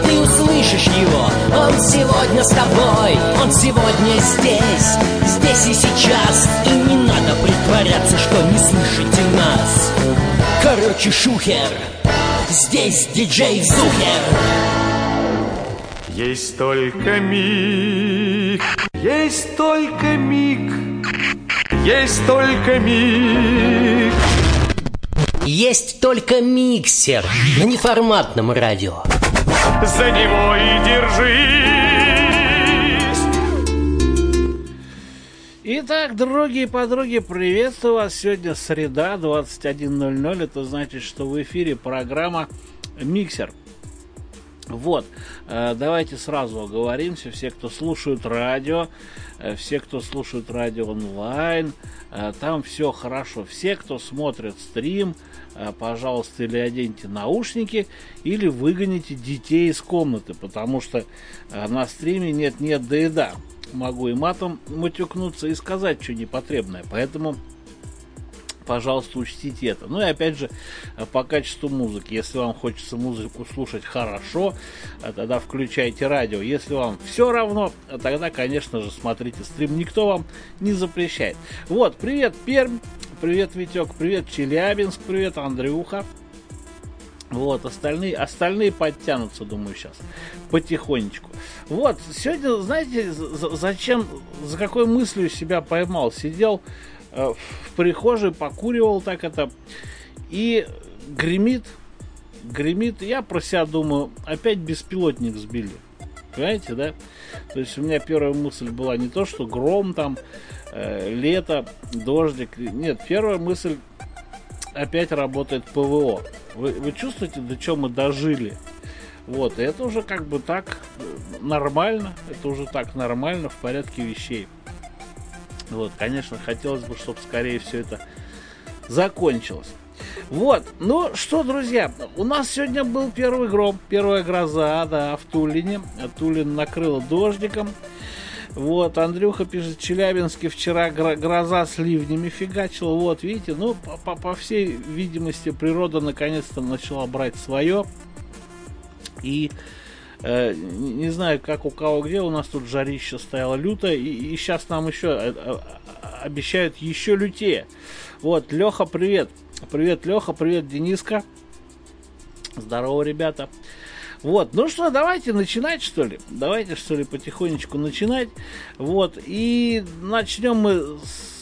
ты услышишь его. Он сегодня с тобой, он сегодня здесь, здесь и сейчас. И не надо притворяться, что не слышите нас. Короче, шухер, здесь диджей Зухер. Есть только миг, есть только миг, есть только миг. Есть только миксер на неформатном радио. За него и держись. Итак, дорогие подруги, приветствую вас. Сегодня среда, 21:00. Это значит, что в эфире программа «Миксер». Вот, давайте сразу оговоримся. Все, кто слушают радио, все, кто слушают радио онлайн, там все хорошо. Все, кто смотрит стрим, пожалуйста, или оденьте наушники, или выгоните детей из комнаты, потому что на стриме нет-нет, да и да. Могу и матом матюкнуться и сказать что непотребное, поэтому, пожалуйста, учтите это. Ну и опять же, по качеству музыки. Если вам хочется музыку слушать хорошо, тогда включайте радио. Если вам все равно, тогда, конечно же, смотрите стрим. Никто вам не запрещает. Вот, привет, Пермь, привет, Витек, привет, Челябинск, привет, Андрюха. Вот, остальные подтянутся, думаю, сейчас, потихонечку. Вот, сегодня, знаете, зачем, за какой мыслью себя поймал? Сидел в прихожей, покуривал так это, и гремит, я про себя думаю, опять беспилотник сбили, понимаете, да? То есть у меня первая мысль была не то, что гром там, лето, дождик, нет, первая мысль, опять работает ПВО. Вы чувствуете, до чего мы дожили? Вот, и это уже как бы так нормально, в порядке вещей. Вот, конечно, хотелось бы, чтобы скорее все это закончилось. Вот, ну что, друзья, у нас сегодня был первый гром, первая гроза, да, в Тулине. Тулин накрыло дождиком. Вот, Андрюха пишет, в Челябинске вчера гроза с ливнями фигачила. Вот, видите, ну, по всей видимости, природа наконец-то начала брать свое. И не знаю, как у кого где, у нас тут жарище стояло лютое, и сейчас нам еще обещают еще лютее. Вот, Леха, привет. Привет, Леха, привет, Дениска. Здорово, ребята. Вот, ну что, давайте начинать, что ли? Давайте, что ли, потихонечку начинать. Вот, и начнем мы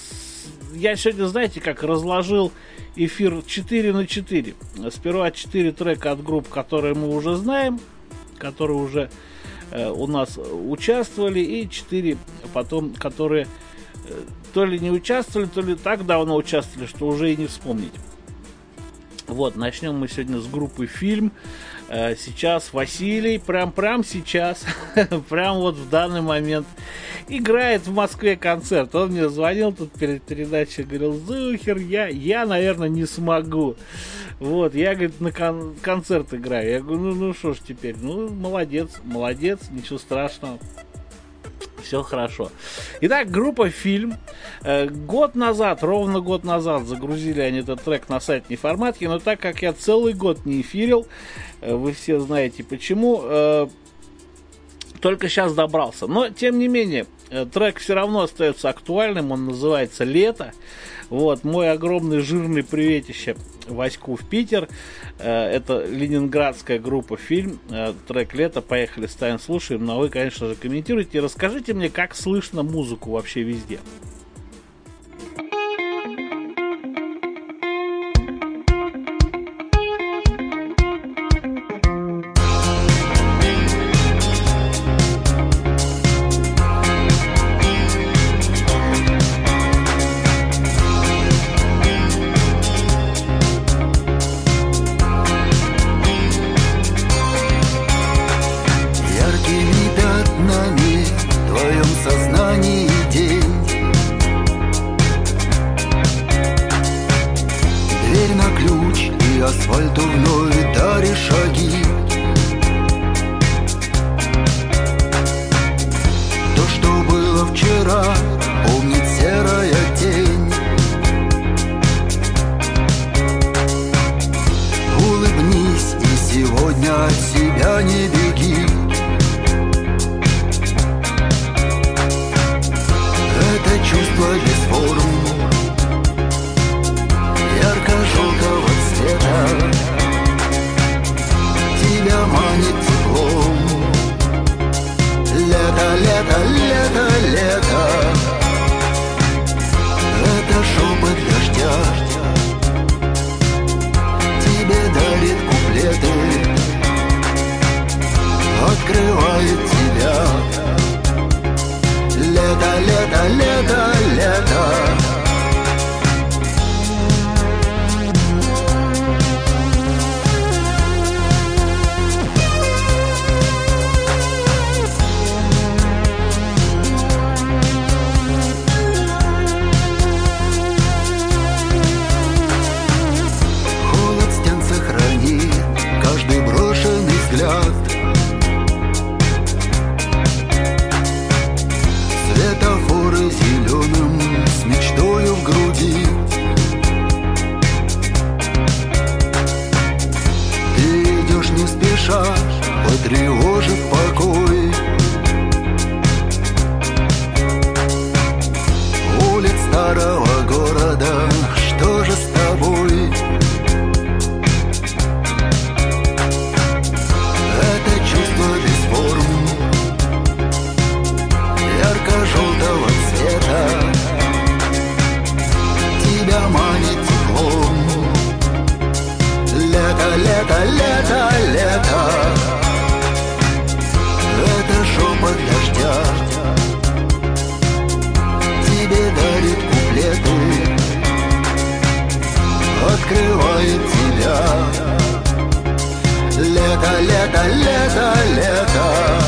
Я сегодня, знаете, как разложил эфир 4/4. Сперва 4 трека от групп, которые мы уже знаем, которые уже у нас участвовали, и 4 потом, которые то ли не участвовали, то ли так давно участвовали, что уже и не вспомнить. Вот, начнем мы сегодня с группы «Фильм». Сейчас Василий, прям сейчас, прям вот в данный момент играет в Москве концерт. Он мне звонил тут перед передачей, говорил: Зухер, я, наверное, не смогу. Вот, я, говорит, на концерт играю. Я говорю, ну что ж теперь, ну молодец, ничего страшного. Все хорошо. Итак, группа «Фильм». Ровно год назад загрузили они этот трек на сайт Неформатки, но так как я целый год не эфирил, вы все знаете почему, только сейчас добрался. Но, тем не менее, трек все равно остается актуальным, он называется «Лето». Вот, мой огромный жирный приветище Ваську в Питер. Это ленинградская группа «Фильм». Трек «Лето». Поехали, ставим, слушаем. Но вы, конечно же, комментируйте. Расскажите мне, как слышно музыку вообще везде. Яркими пятнами в твоем сознании день открывает тебя. Лето, лето, лето, лето. Светофоры зеленым с мечтою в груди. Ты идешь не спеша, потревожив покой. Улиц старого города, что же с тобой? Желтого цвета тебя манит теплом. Лето, лето, лето, лето. Это шепот дождя тебе дарит куплеты, открывает тебя. Лето, лето, лето, лето.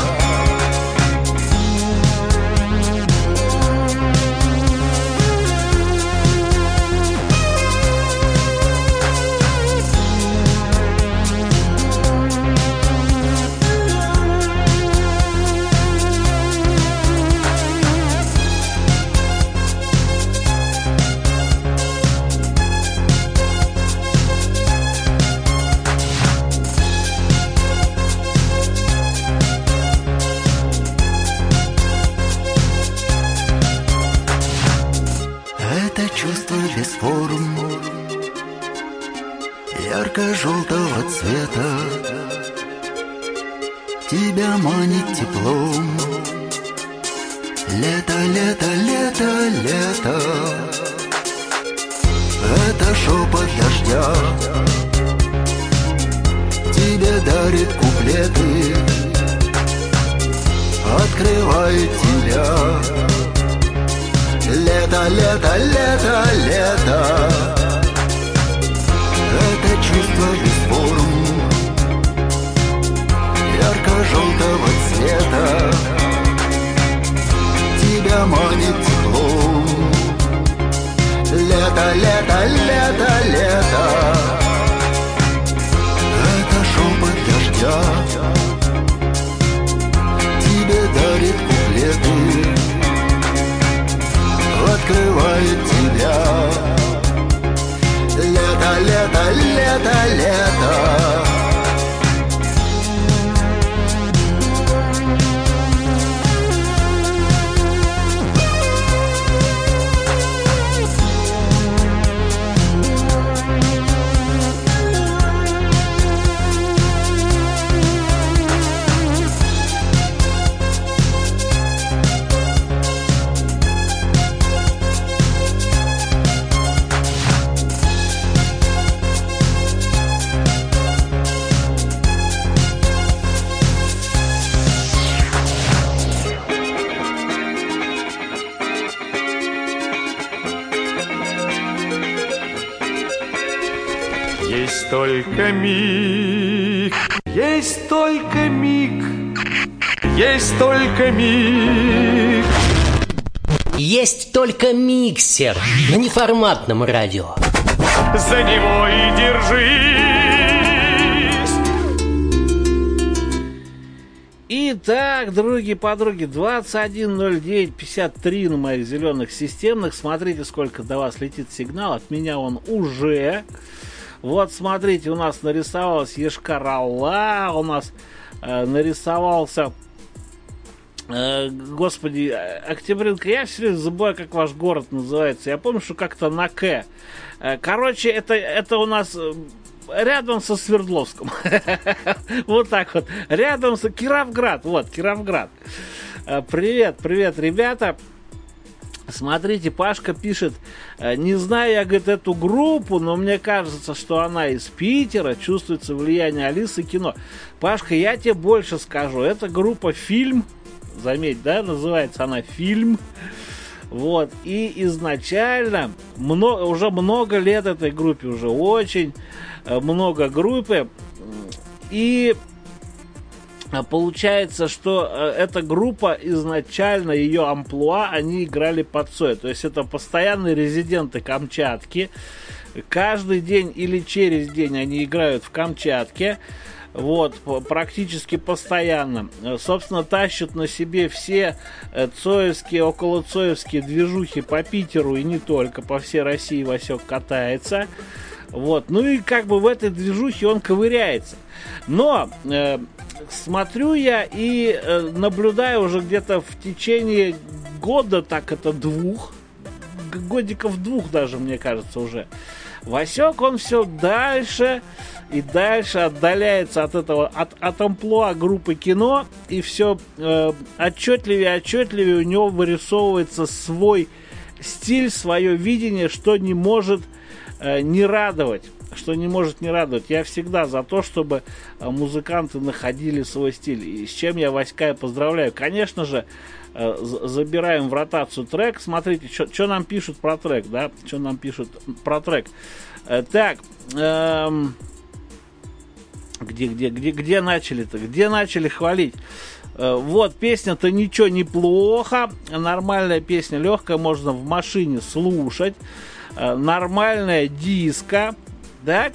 Без форм, ярко-желтого цвета тебя манит теплом. Лето, лето, лето, лето. Это шепот дождя тебе дарит куплеты, открывает тебя. Лето, лето, лето, лето. Это чувство без форм, ярко-желтого цвета тебя манит теплом. Лето, лето, лето, лето. Это шепот дождя тебе дарит куплеты, открывает тебя. Лето, лето, лето, лето. Есть только миг, есть только миг, есть только миг. Есть только миксер на неформатном радио. За него и держись. Итак, подруги, 21:09:53 на моих зеленых системных. Смотрите, сколько до вас летит сигнал. От меня он уже. Вот, смотрите, у нас нарисовалась Ешкар-Ола, у нас нарисовался, господи, Октябринка. Я все время забываю, как ваш город называется. Я помню, что как-то на К. Короче, это у нас рядом со Свердловском. Вот так вот. Рядом с Кировград. Вот, Кировград. Привет, ребята. Смотрите, Пашка пишет, не знаю я, говорит, эту группу, но мне кажется, что она из Питера, чувствуется влияние Алисы Кино. Пашка, я тебе больше скажу, эта группа «Фильм», заметь, да, называется она «Фильм», вот, и изначально, уже много лет этой группе, уже очень много группы, и получается, что эта группа изначально, ее амплуа, они играли под Цоя. То есть это постоянные резиденты Камчатки. Каждый день или через день они играют в Камчатке. Вот, практически постоянно. Собственно, тащат на себе все цоевские, околоцоевские движухи по Питеру и не только, по всей России Васек катается. Вот, ну и как бы в этой движухе он ковыряется. Но смотрю я и наблюдаю уже где-то в течение года, так это годиков двух даже, мне кажется, уже. Васек, он все дальше и дальше отдаляется от этого, от амплуа группы Кино, и все отчетливее у него вырисовывается свой стиль, свое видение, что не может не радовать. Я всегда за то, чтобы музыканты находили свой стиль. И с чем я Васька поздравляю. Конечно же, забираем в ротацию трек. Смотрите, что нам пишут про трек, да? Что нам пишут про трек. Так, где начали-то? Где начали хвалить? Вот, песня-то ничего, неплохо. Нормальная песня, легкая, можно в машине слушать. Нормальная диско. Так.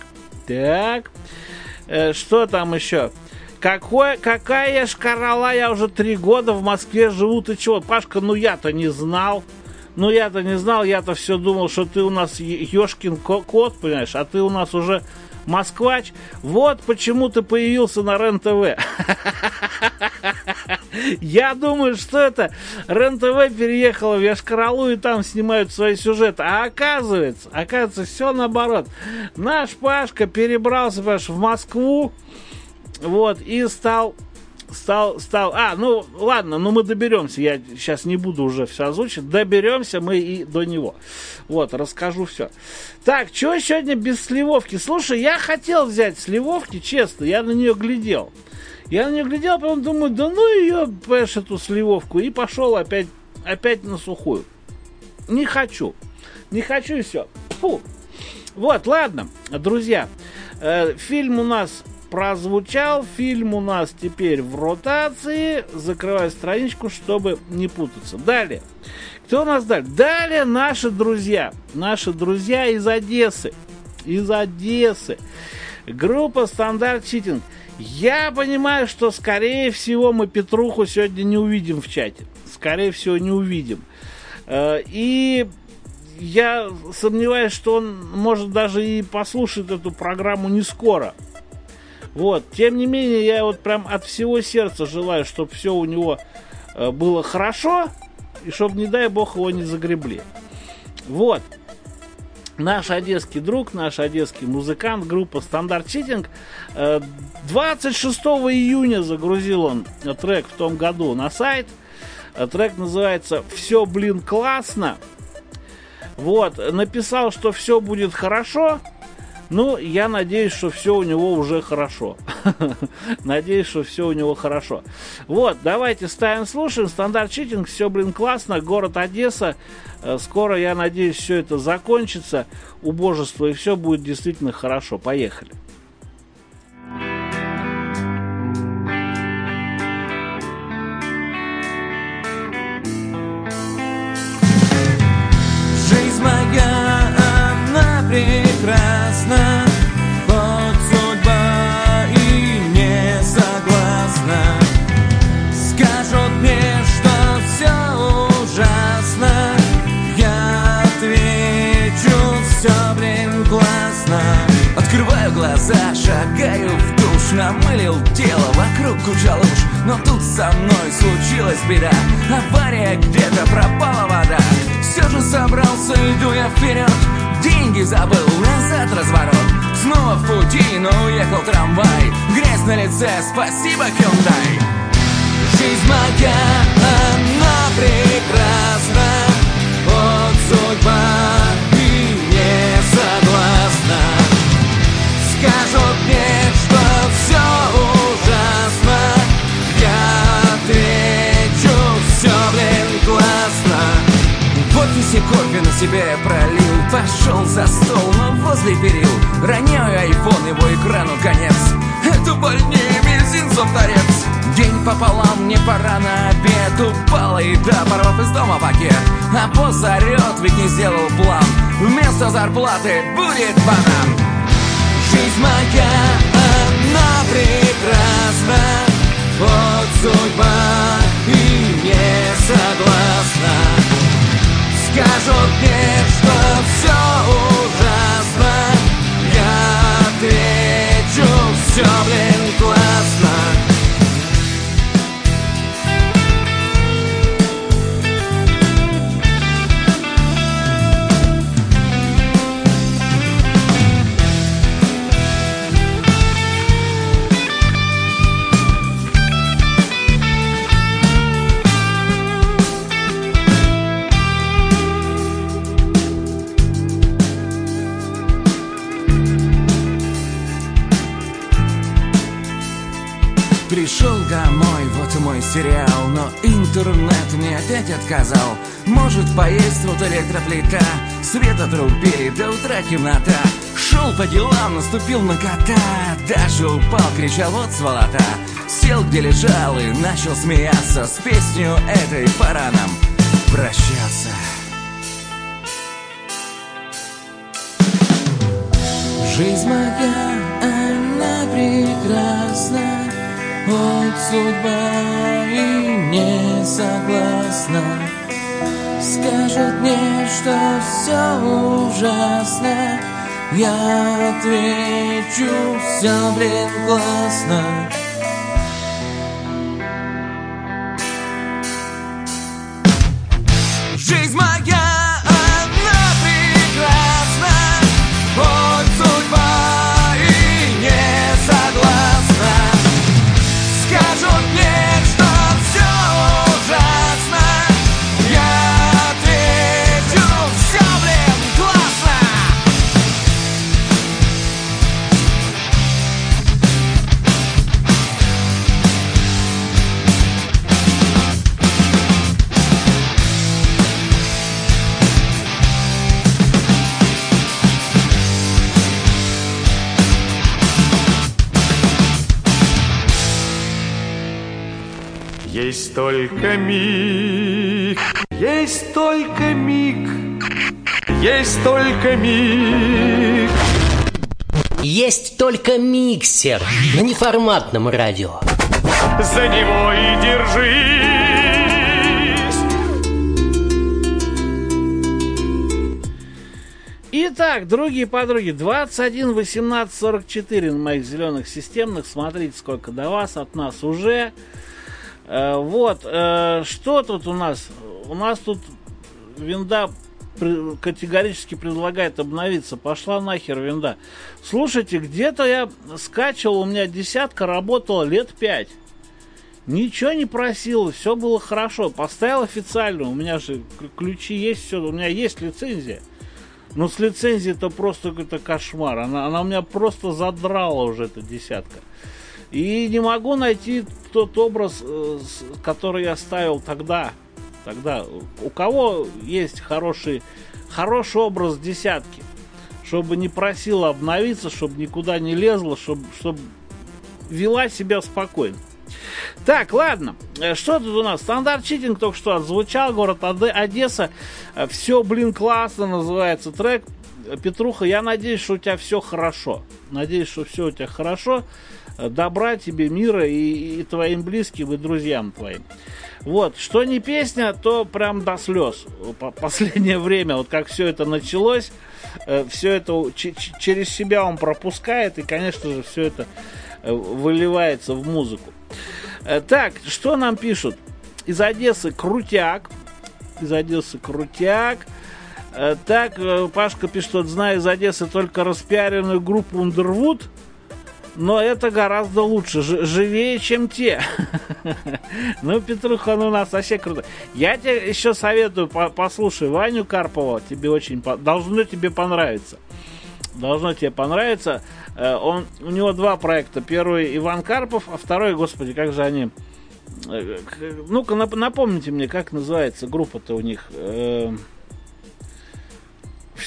Что там еще? Какая шкарала, я уже 3 года в Москве живу, ты чего? Пашка, я-то не знал, я-то все думал, что ты у нас ёшкин кот, понимаешь, а ты у нас уже москвач. Вот почему ты появился на РЕН-ТВ. Я думаю, что это РЕН-ТВ переехала в Йошкар-Олу и там снимают свои сюжеты. А оказывается, все наоборот. Наш Пашка перебрался, понимаешь, в Москву, вот, и стал... ладно, мы доберемся. Я сейчас не буду уже все озвучить. Доберемся мы и до него. Вот, расскажу все. Так, что сегодня без сливовки? Слушай, я хотел взять сливовки, честно. Я на нее глядел, потом думаю, да ну ее, понимаешь, эту сливовку. И пошел опять на сухую. Не хочу и все. Фу. Вот, ладно, друзья. Фильм у нас прозвучал, фильм у нас теперь в ротации. Закрываю страничку, чтобы не путаться. Далее. Кто у нас далее? Далее наши друзья из Одессы. Группа «Стандарт Читинг». Я понимаю, что, скорее всего, мы Петруху сегодня не увидим в чате. Скорее всего, не увидим. И я сомневаюсь, что он может даже и послушать эту программу не скоро. Вот, тем не менее, я вот прям от всего сердца желаю, чтобы все у него было хорошо, и чтобы, не дай бог, его не загребли. Вот. Наш одесский друг, наш одесский музыкант, группа «Стандарт Читинг». 26 июня загрузил он трек в том году на сайт. Трек называется «Все, блин, классно». Вот, написал, что все будет хорошо. Ну, я надеюсь, что все у него уже хорошо. Вот, давайте ставим, слушаем. «Стандарт Читинг», все, блин, классно. Город Одесса. Скоро, я надеюсь, все это закончится. Убожество, и все будет действительно хорошо. Поехали. Жизнь моя, она прекрасна, хоть судьба и не согласна. Скажут мне, что все ужасно, я отвечу: все, блин, классно. Открываю глаза, шагаю в душ, намылил тело, вокруг куча луж. Но тут со мной случилась беда, авария, где-то пропала вода. Все же собрался, иду я вперед, деньги забыл, назад разворот. Снова в пути, но уехал трамвай, грязь на лице, спасибо, Hyundai. Жизнь моя, она прекрасна, себе пролил. Пошел за стол, но возле перил роняю айфон, его экрану конец. Это больнее мизинцев торец. День пополам, мне пора на обед. Упала еда, порвав из дома пакет. А босс орет, ведь не сделал план. Вместо зарплаты будет банан. Жизнь моя, она прекрасна, вот судьба и не согласна. Скажут мне, что все ужасно, я отвечу, все, блин, классно. Пришел домой, вот и мой сериал, но интернет мне опять отказал. Может поесть, вот электроплита, свет отрубили, до утра темнота. Шел по делам, наступил на кота, даже упал, кричал, вот сволота. Сел, где лежал, и начал смеяться, с песней этой пора нам прощаться. Жизнь моя, она прекрасна, вот судьба и не согласна. Скажут мне, что все ужасно, я отвечу, все, блин, классно. Жизнь моя, она прекрасна, вот судьба и не согласна. Скажут мне, что все ужасно, я отвечу, все, блин, классно. Есть только миг, есть только миг, есть только миг. Есть только миксер на неформатном радио. За него и держись. Итак, другие подруги, 21 18 44 на моих зеленых системных. Смотрите, сколько до вас, от нас уже. Вот, что тут у нас? У нас тут винда категорически предлагает обновиться. Пошла нахер винда. Слушайте, где-то я скачивал, у меня десятка работала лет 5. Ничего не просила, все было хорошо. Поставил официально, у меня же ключи есть, все, у меня есть лицензия. Но с лицензией-то просто какой-то кошмар. Она у меня просто задрала уже, эта десятка. И не могу найти тот образ, который я ставил тогда. У кого есть хороший образ десятки, чтобы не просила обновиться, чтобы никуда не лезла, чтобы вела себя спокойно. Так, ладно, что тут у нас? Стандарт читинг только что отзвучал, город Одесса. Все, блин, классно называется трек. Петруха, я надеюсь, что у тебя все хорошо. Надеюсь, что все у тебя хорошо. Добра тебе, мира и твоим близким, и друзьям твоим. Вот, что не песня, то прям до слез. Последнее время, вот как все это началось, все это через себя он пропускает, и, конечно же, все это выливается в музыку. Так, что нам пишут? Из Одессы крутяк. Так, Пашка пишет, что знаю из Одессы только распиаренную группу Underwood, но это гораздо лучше, живее, чем те. Ну, Петруха, у нас вообще круто. Я тебе еще советую, послушай Ваню Карпова, тебе очень должно тебе понравиться. Должно тебе понравиться. У него два проекта. Первый Иван Карпов, а второй, господи, как же они... Ну-ка, напомните мне, как называется группа-то у них...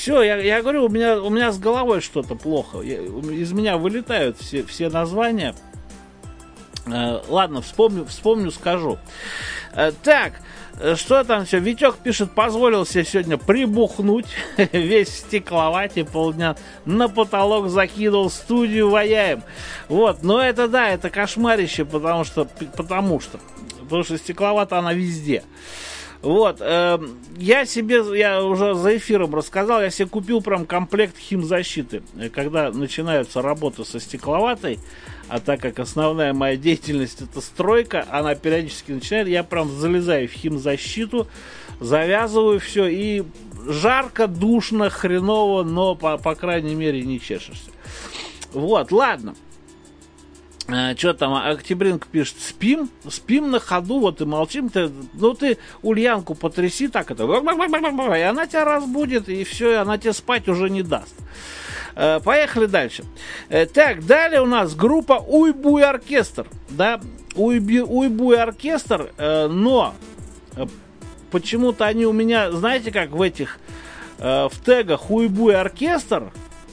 Все, я говорю, у меня с головой что-то плохо. Из меня вылетают все названия. Ладно, вспомню, скажу. Так, что там все? Витек пишет, позволил себе сегодня прибухнуть. Весь в стекловате, полдня на потолок закидывал, студию ваяем. Вот, но это да, это кошмарище, потому что стекловата она везде. Вот, я уже за эфиром рассказал, я себе купил прям комплект химзащиты. Когда начинаются работы со стекловатой, а так как основная моя деятельность это стройка, она периодически начинает, я прям залезаю в химзащиту, завязываю все, и жарко, душно, хреново, но по крайней мере не чешешься. Вот, ладно. Что там, Октябринка пишет, спим на ходу, вот и молчим. Ты Ульянку потряси, так это, и она тебя разбудит, и все, она тебе спать уже не даст. Поехали дальше. Так, далее у нас группа Уйбуй Оркестр. Да, Уйбуй Оркестр, но почему-то они у меня, знаете, как в этих, в тегах Уйбуй Оркестр,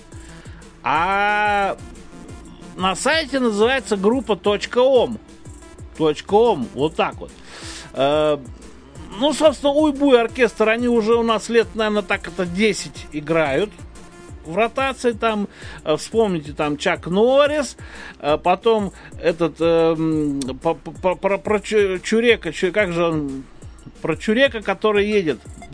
а на сайте называется группа .com. Вот так вот. Собственно, Уйбуй Оркестр, они уже у нас лет, наверное, так это 10 играют в ротации. Там, вспомните, там Чак Норрис, потом этот про Чурека, как же он... Про Чурека, который едет.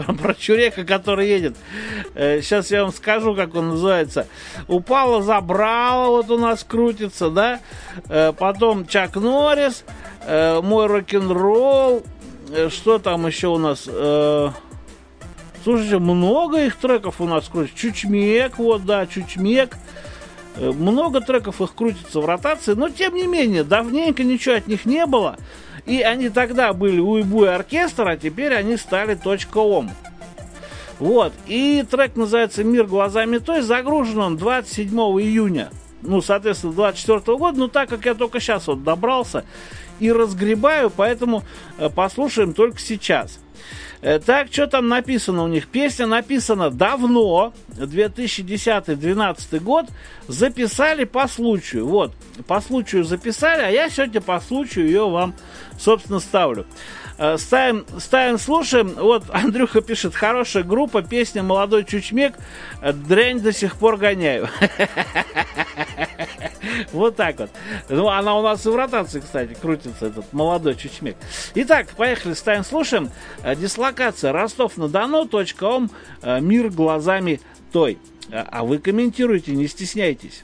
Сейчас я вам скажу, как он называется. Упала, забрала, вот у нас крутится, да. Потом Чак Норрис, Мой рок-н-ролл. Что там еще у нас? Слушайте, много их треков у нас крутится. Чучмек, вот, да, Чучмек. Много треков их крутится в ротации, но тем не менее, давненько ничего от них не было. И они тогда были Уйбуй Оркестр, а теперь они стали .com. Вот. И трек называется «Мир глазами той». Загружен он 27 июня. Соответственно, 24 года. Но так как я только сейчас вот добрался и разгребаю, поэтому послушаем только сейчас. Так, что там написано у них? Песня написана давно, 2010-2012 год. Записали по случаю. Вот, по случаю записали, а я сегодня по случаю ее вам, собственно, ставлю. Ставим, слушаем. Вот Андрюха пишет, хорошая группа, песня «Молодой Чучмек», дрянь до сих пор гоняю. Вот так вот. Она у нас и в ротации, кстати, крутится, этот «Молодой Чучмек». Итак, поехали, ставим, слушаем. Дислокация Ростов-на-Дону, .com, «Мир глазами той». А вы комментируйте, не стесняйтесь.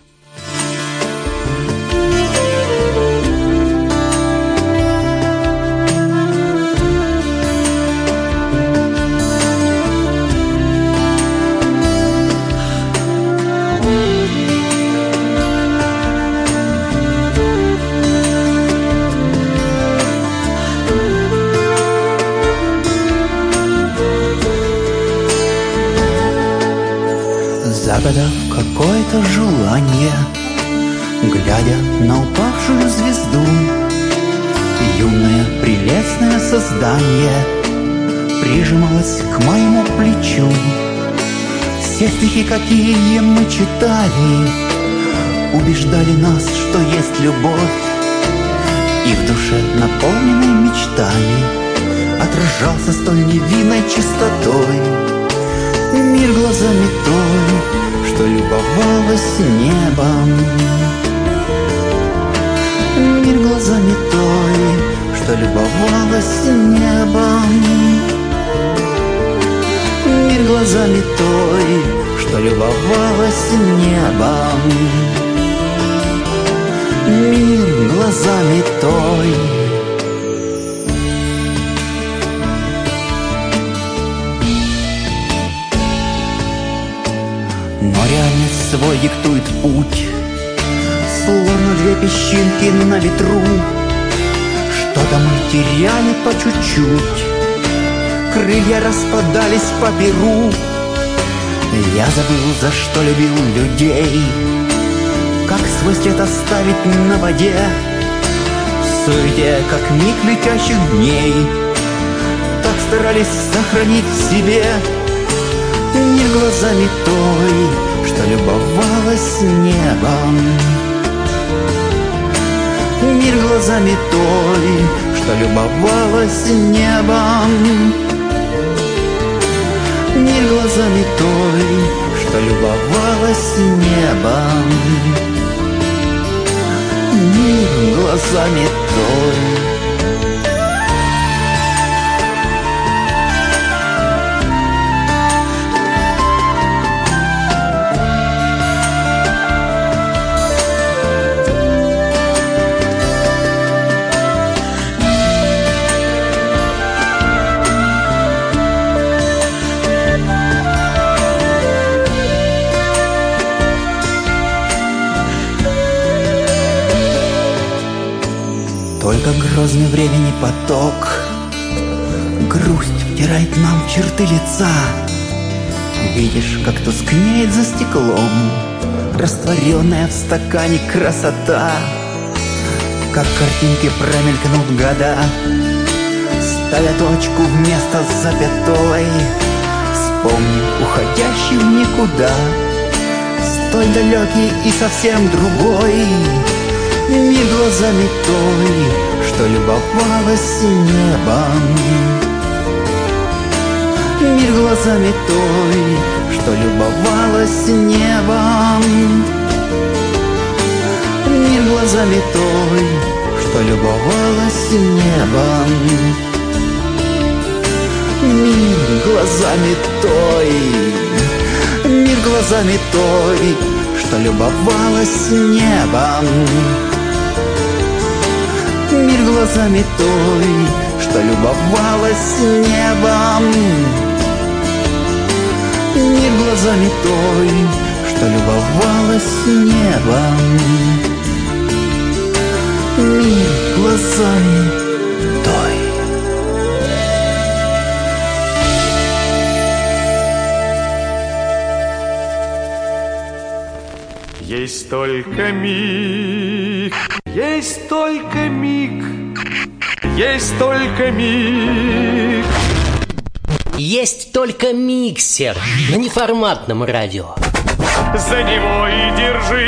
Загадав какое-то желание, глядя на упавшую звезду, юное прелестное создание прижималось к моему плечу. Все стихи, какие мы читали, убеждали нас, что есть любовь, и в душе, наполненной мечтами, отражался столь невинной чистотой мир глазами той, что любовалась небом. Мир глазами той, что любовалась небом. Мир глазами той, что любовалась небом. Мир глазами той. Но реальность свой диктует путь, словно две песчинки на ветру. Что-то мы теряли по чуть-чуть, крылья распадались по перу. Я забыл, за что любил людей, как свой след оставить на воде. В суете, как миг летящих дней, так старались сохранить в себе Мир глазами той, что любовалась небом. Мир глазами той, что любовалась небом. Мир глазами той, что любовалась небом. Мир глазами той. Только грозный времени поток грусть втирает нам в черты лица. Видишь, как тускнеет за стеклом растворенная в стакане красота. Как картинки промелькнут года, ставя точку вместо запятой. Вспомни уходящий в никуда, столь далекий и совсем другой. Мир глазами той, что любовалась небом. Мир глазами той, что любовалась небом. Мир глазами той, что любовалась небом. Мир глазами той. Мир глазами той, что любовалась небом. Мир глазами той, что любовалась небом. Мир глазами той, что любовалась небом. Мир глазами той. Есть только миг, есть только миг, есть только миг. Есть только миксер на неформатном радио. За него и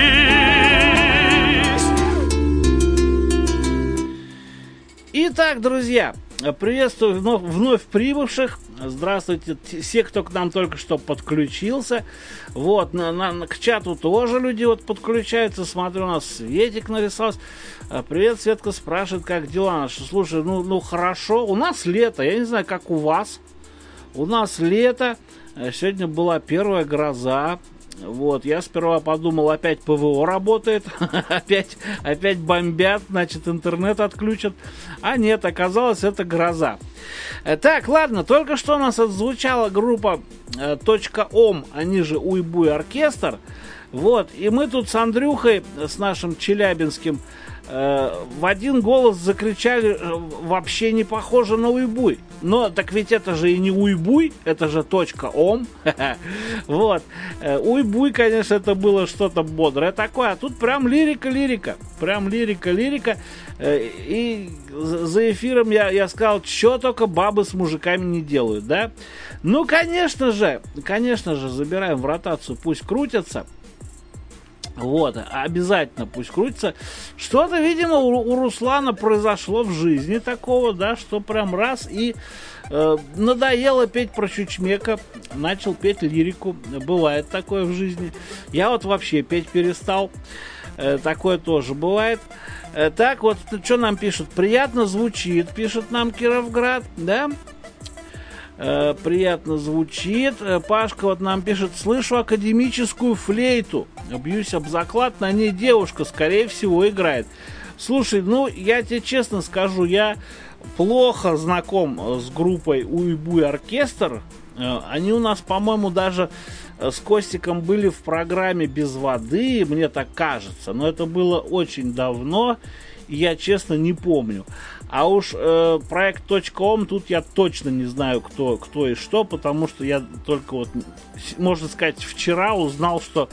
держись. Итак, друзья, приветствую вновь прибывших. Здравствуйте, все, кто к нам только что подключился. Вот, к чату тоже люди вот подключаются. Смотрю, у нас Светик нарисовался. Привет, Светка спрашивает, как дела наши. Слушай, ну хорошо. У нас лето, я не знаю, как у вас. У нас лето. Сегодня была первая гроза. Вот, я сперва подумал, опять ПВО работает, опять бомбят, значит, интернет отключат. А нет, оказалось, это гроза. Так, ладно, только что у нас отзвучала группа .ом, они же Уйбуй оркестр. Вот, и мы тут с Андрюхой, с нашим челябинским, в один голос закричали, вообще не похоже на Уйбуй. Но так ведь это же и не Уйбуй, это же .ом. Вот. Уйбуй, конечно, это было что-то бодрое такое, а тут прям лирика. Прям лирика. И за эфиром я сказал, что только бабы с мужиками не делают, да? Ну, конечно же, забираем в ротацию, пусть крутятся. Вот, обязательно пусть крутится. Что-то, видимо, у Руслана произошло в жизни такого, да, что прям раз и надоело петь про Чучмека, начал петь лирику. Бывает такое в жизни. Я вот вообще петь перестал. Такое тоже бывает. Так, вот, что нам пишут? Приятно звучит, пишет нам Кировград, да? Приятно звучит. Пашка вот нам пишет: слышу академическую флейту. Бьюсь об заклад, на ней девушка, скорее всего, играет. Слушай, ну, я тебе честно скажу, я плохо знаком с группой Уйбуй оркестр. Они у нас, по-моему, даже с Костиком были в программе «Без воды», мне так кажется. Но это было очень давно, и я, честно, не помню. А уж проект .ом, тут я точно не знаю, кто и что, потому что я только вот, можно сказать, вчера узнал, что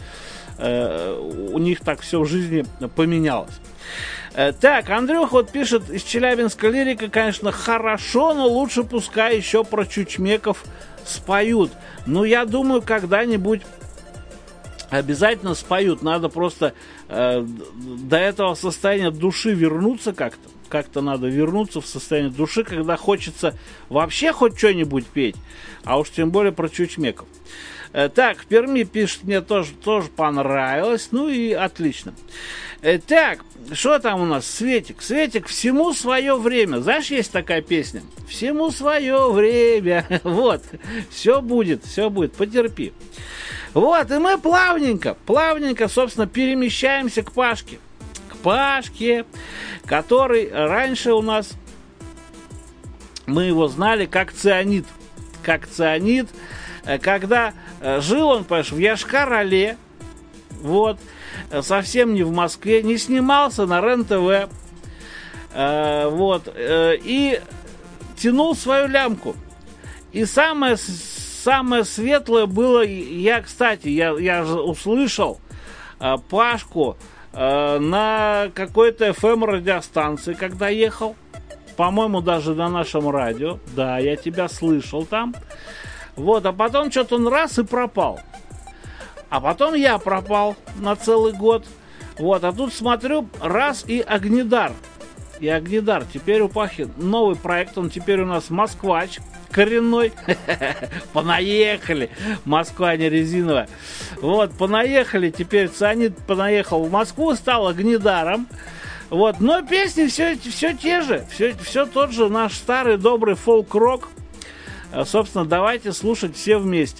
у них так все в жизни поменялось. Так, Андрюха вот пишет: из Челябинска лирика, конечно, хорошо, но лучше пускай еще про чучмеков споют. Ну, я думаю, когда-нибудь обязательно споют. Надо просто до этого состояния души вернуться как-то. Как-то надо вернуться в состояние души, когда хочется вообще хоть что-нибудь петь. А уж тем более про чучмеков. Так, в Перми пишет, мне тоже понравилось. Ну и отлично. Так, что там у нас? Светик. Светик, всему свое время. Знаешь, есть такая песня? Всему свое время. Вот. Все будет, потерпи. Вот, и мы плавненько, собственно, перемещаемся к Пашке. К Пашке, который раньше у нас, мы его знали как Цианид. Как Цианид, когда жил он, понимаешь, в Йошкар-Оле, вот, совсем не в Москве, не снимался на РЕН-ТВ, вот, и тянул свою лямку. И самое светлое было, я услышал Пашку на какой-то FM-радиостанции, когда ехал, по-моему, даже на нашем радио, да, я тебя слышал там, вот, а потом что-то он раз и пропал. А потом я пропал на целый год. Вот, а тут смотрю, раз и Огнидар. И Огнидар. Теперь у Пахи новый проект. Он теперь у нас москвач коренной. Понаехали. Москва не резиновая. Вот, понаехали. Теперь Цианид понаехал в Москву, стал Огнидаром. Вот, но песни все те же. Все тот же наш старый добрый фолк-рок. Собственно, давайте слушать все вместе.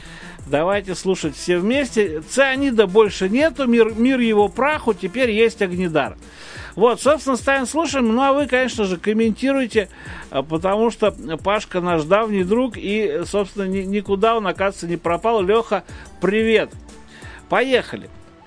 Цианида больше нету, мир его праху, теперь есть Огнидар. Вот, собственно, ставим, слушаем. Ну, а вы, конечно же, комментируйте, потому что Пашка наш давний друг, и, собственно, никуда он, оказывается, не пропал. Леха, привет. Поехали.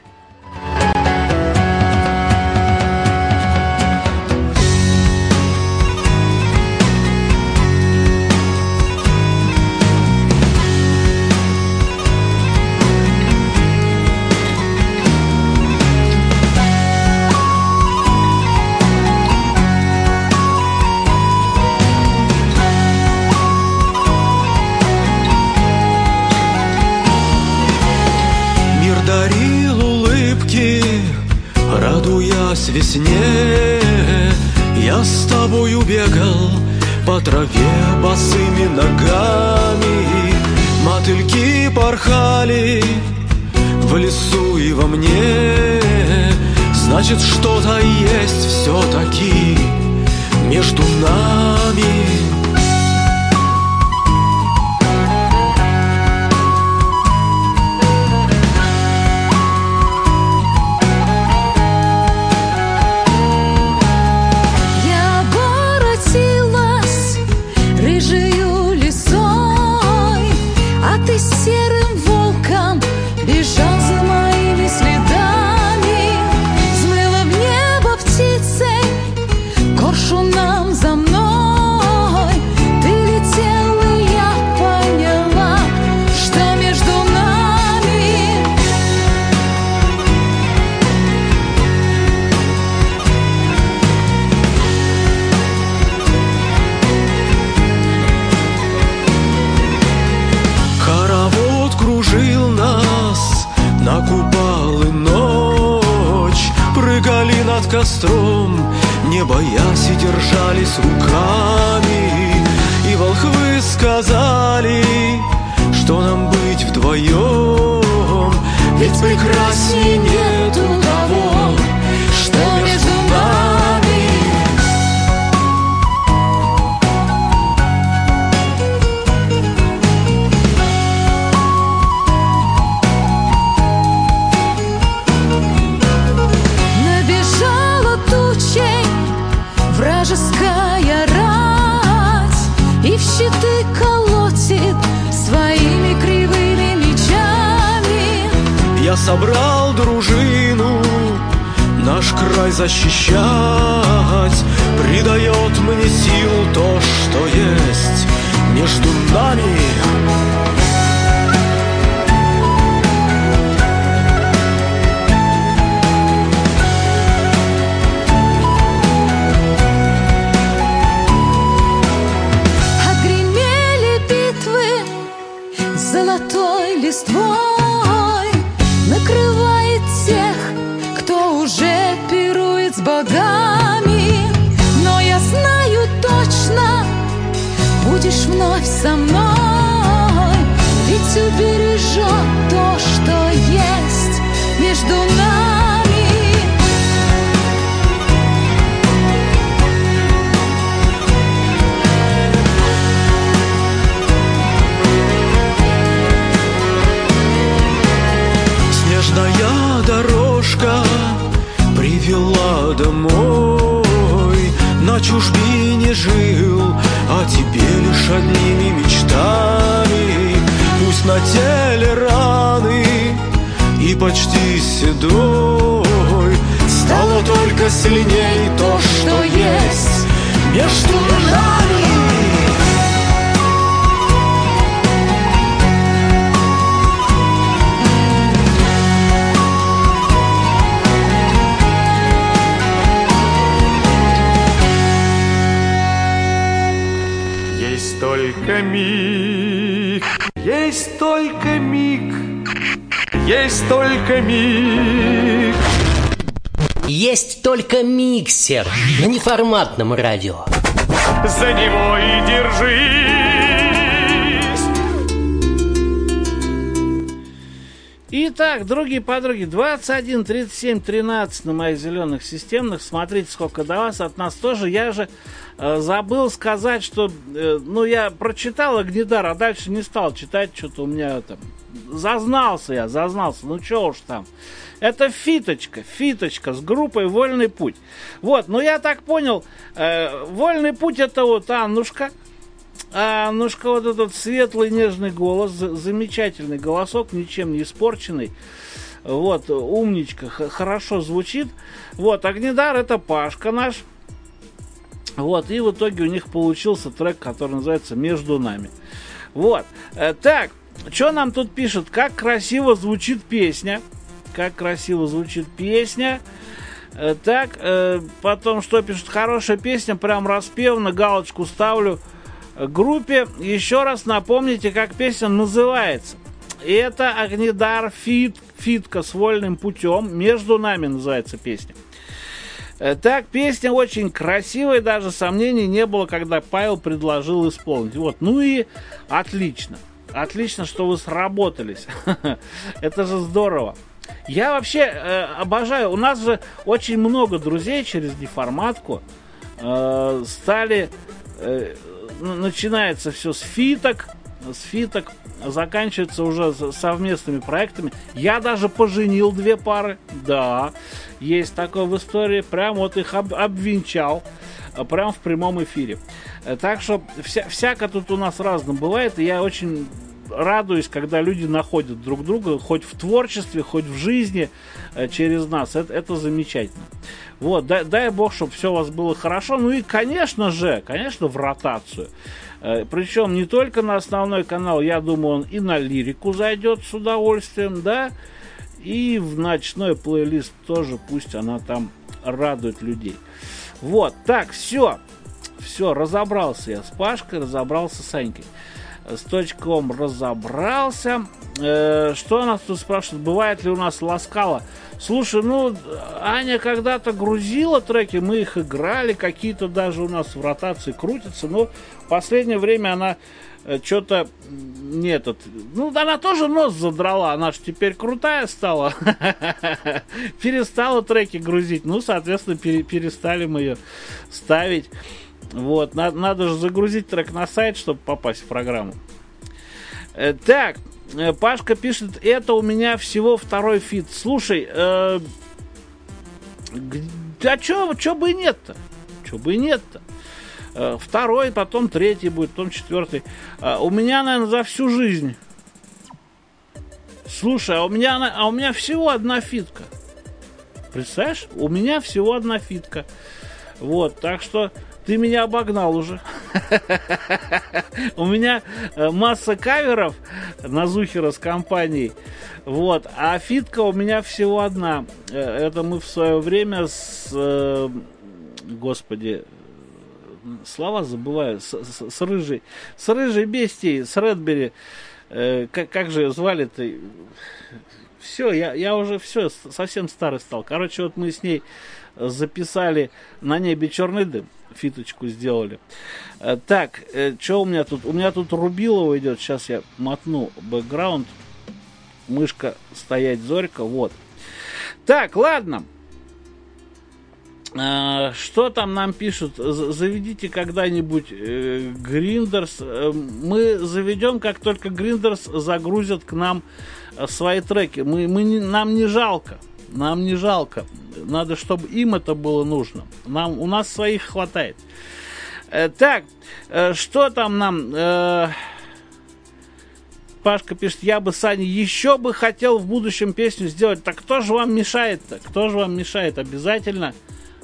Радуясь весне, я с тобою бегал по траве босыми ногами. Мотыльки порхали в лесу и во мне. Значит, что-то есть все-таки между нами. Серым волком бежал за моими следами, взмыла в небо птицей, коршуном за мной. Ты летел, и я поняла, что между нами. Кружил нас на купалы ночь, прыгали над костром, не боясь, и держались руками. И волхвы сказали, что нам быть вдвоем, ведь прекрасней нету того, что между нами. Вражеская рать и в щиты колотит своими кривыми мечами. Я собрал дружину наш край защищать. Придает мне сил то, что есть между нами. листвой накрывает тех, кто уже пирует с богами. Но я знаю точно, будешь вновь со мной, ведь убережет то, что есть между нами. Снежная дорожка привела домой. На чужбине жил, а тебе лишь одними мечтами. Пусть на теле раны и почти седой, стало только сильней то, что есть между нами. Есть только миг, есть только миг, есть только миг. Есть только миксер на неформатном радио. За него и держись. Итак, другие подруги, 21 37 13 на моих зеленых системных. Смотрите, сколько до вас. От нас тоже. Я же забыл сказать, что я прочитал Огнидар, а дальше не стал читать. Что-то у меня там зазнался. Ну что уж там. Это Фиточка с группой «Вольный путь». Вот, я так понял, «Вольный путь» это вот Аннушка. Аннушка, вот этот светлый нежный голос, замечательный голосок, ничем не испорченный. Вот, умничка, хорошо звучит. Вот, Огнидар это Пашка наш. Вот, и в итоге у них получился трек, который называется «Между нами». Вот, так, что нам тут пишут? Как красиво звучит песня. Так, потом что пишут? Хорошая песня, прям распевно, галочку ставлю группе. Еще раз напомните, как песня называется. Это Огнидар Фитка с «Вольным путем». «Между нами» называется песня. Так, песня очень красивая, даже сомнений не было, когда Павел предложил исполнить. Вот, и отлично. Отлично, что вы сработались. Это же здорово. Я вообще обожаю. У нас же очень много друзей через неформатку стали... начинается все с фиток, заканчивается уже совместными проектами. Я даже поженил 2 пары. Да, есть такое в истории. Прям вот их обвенчал. Прям в прямом эфире. Так что всяко тут у нас разным бывает. И я очень радуюсь, когда люди находят друг друга, хоть в творчестве, хоть в жизни через нас. Это замечательно. Вот, дай бог, чтобы все у вас было хорошо. Ну и, конечно, в ротацию. Причем не только на основной канал, я думаю, он и на лирику зайдет с удовольствием, да, и в ночной плейлист тоже, пусть она там радует людей. Вот, так, все, разобрался я с Пашкой, разобрался с Анькой. С точком разобрался. Что нас тут спрашивают? Бывает ли у нас ласкало? Слушай, Аня когда-то грузила треки, мы их играли, какие-то даже у нас в ротации крутятся, но в последнее время она что-то она тоже нос задрала, она же теперь крутая стала. Перестала треки грузить, соответственно, перестали мы ее ставить. Вот, надо же загрузить трек на сайт, чтобы попасть в программу. Так, Пашка пишет, это у меня всего 2-й фит. Слушай, а чё бы и нет-то? 2-й, потом 3-й будет, потом 4-й. У меня, наверное, за всю жизнь. Слушай, а у меня всего 1 фитка. Представляешь? У меня всего 1 фитка. Вот, так что ты меня обогнал уже. У меня масса каверов на Зухера с компанией. Вот, а фитка у меня всего 1. Это мы в свое время с... Господи, слова забываю. С рыжей бестией, с Редбери как же ее звали-то? Все, я уже все, совсем старый стал. Короче, вот мы с ней записали «На небе черный дым», фиточку сделали. Так, что у меня тут? У меня тут Рубилова идет. Сейчас я мотну бэкграунд. Мышка стоять зорька. Вот. Так, ладно. Что там нам пишут? Заведите когда-нибудь Гриндерс. Мы заведем, как только Гриндерс загрузят к нам свои треки. Нам не жалко. Нам не жалко. Надо, чтобы им это было нужно. У нас своих хватает. Так, что там нам... Пашка пишет, я бы, Саня, еще бы хотел в будущем песню сделать. Так кто же вам мешает-то? Кто же вам мешает? Обязательно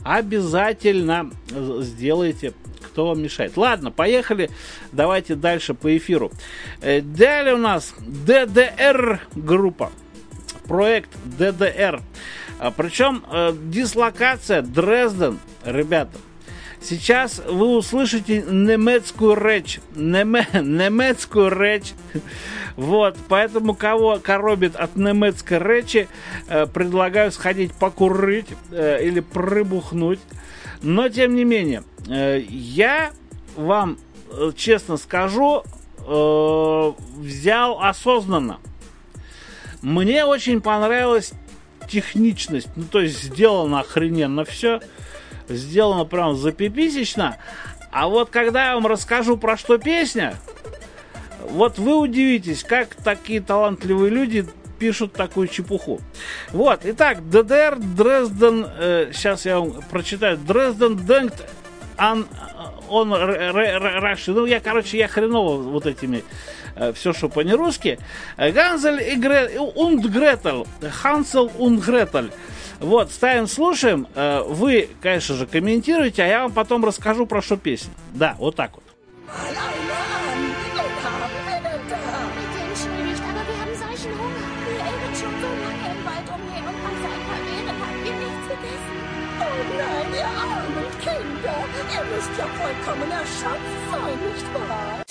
сделайте, кто вам мешает. Ладно, поехали. Давайте дальше по эфиру. Далее у нас ДДР группа. Проект ДДР. Причем дислокация Дрезден, ребята. Сейчас вы услышите немецкую речь. Немецкую речь. Вот, поэтому кого коробит от немецкой речи, предлагаю сходить покурить или прибухнуть. Но, тем не менее, я вам, честно скажу, взял осознанно. Мне очень понравилась техничность. Ну, то есть, сделано охрененно все. Сделано прям запиписечно. А вот когда я вам расскажу, про что песня, вот вы удивитесь, как такие талантливые люди пишут такую чепуху. Вот, итак, ДДР, Дрезден, сейчас я вам прочитаю. Дрезден denkt an Russia. Ну, я хреново вот этими, все, что по-нерусски. Хансел und Гретель. Хансел und Гретель. Вот, ставим, слушаем. Вы, конечно же, комментируете, а я вам потом расскажу, про что песня. Да, вот так вот. Ihr müsst ja vollkommen erschöpft sein, nicht wahr?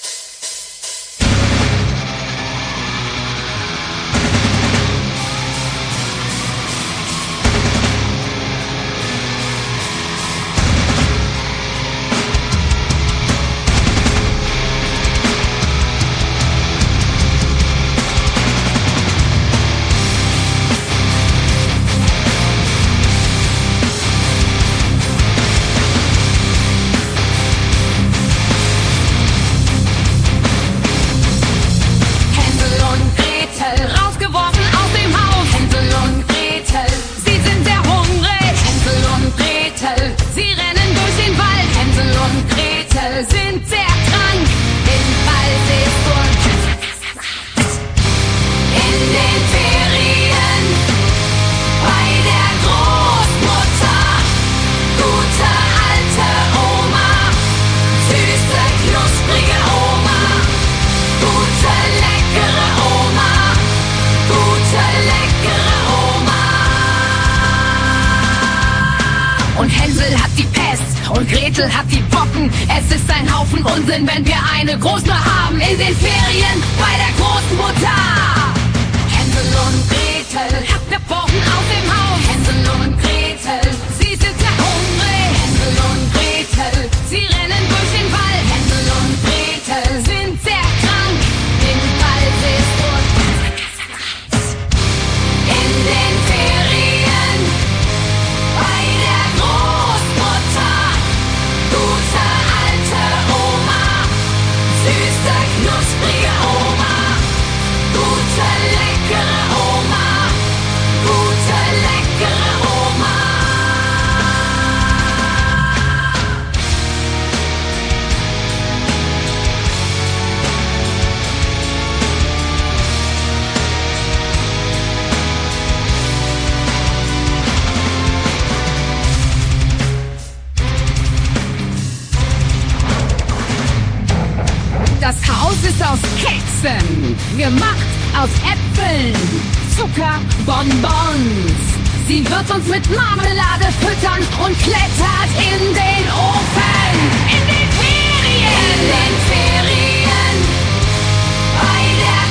Sind sehr krank, im Wald ist und in den Ferien bei der Großmutter, gute alte Oma, süße knusprige Oma, gute leckere Oma, gute leckere Oma. Und Hänsel hat die Pest und Gretel hat die Bocken. Es ist ein Haufen Unsinn, wenn wir eine Großmutter haben in den Ferien bei der Großmutter. Hänsel und Gretel, wir brauchen aus dem Haus. Hänsel und Gretel, sie sind sehr hungrig. Hänsel und Gretel, sie rennen durch den Wald. Hänsel und Gretel sind sehr krank. Im Wald ist und in den Ferien bei der Großmutter. Gute alte Oma, süße knusprige Oma, gute leckere Oma, gute leckere Oma. Das Haus ist aus Keksen, gemacht aus Äpfeln, Zucker, Bonbons. Sie wird uns mit Marmelade füttern und klettert in den Ofen. In den Ferien! In den Ferien! Bei der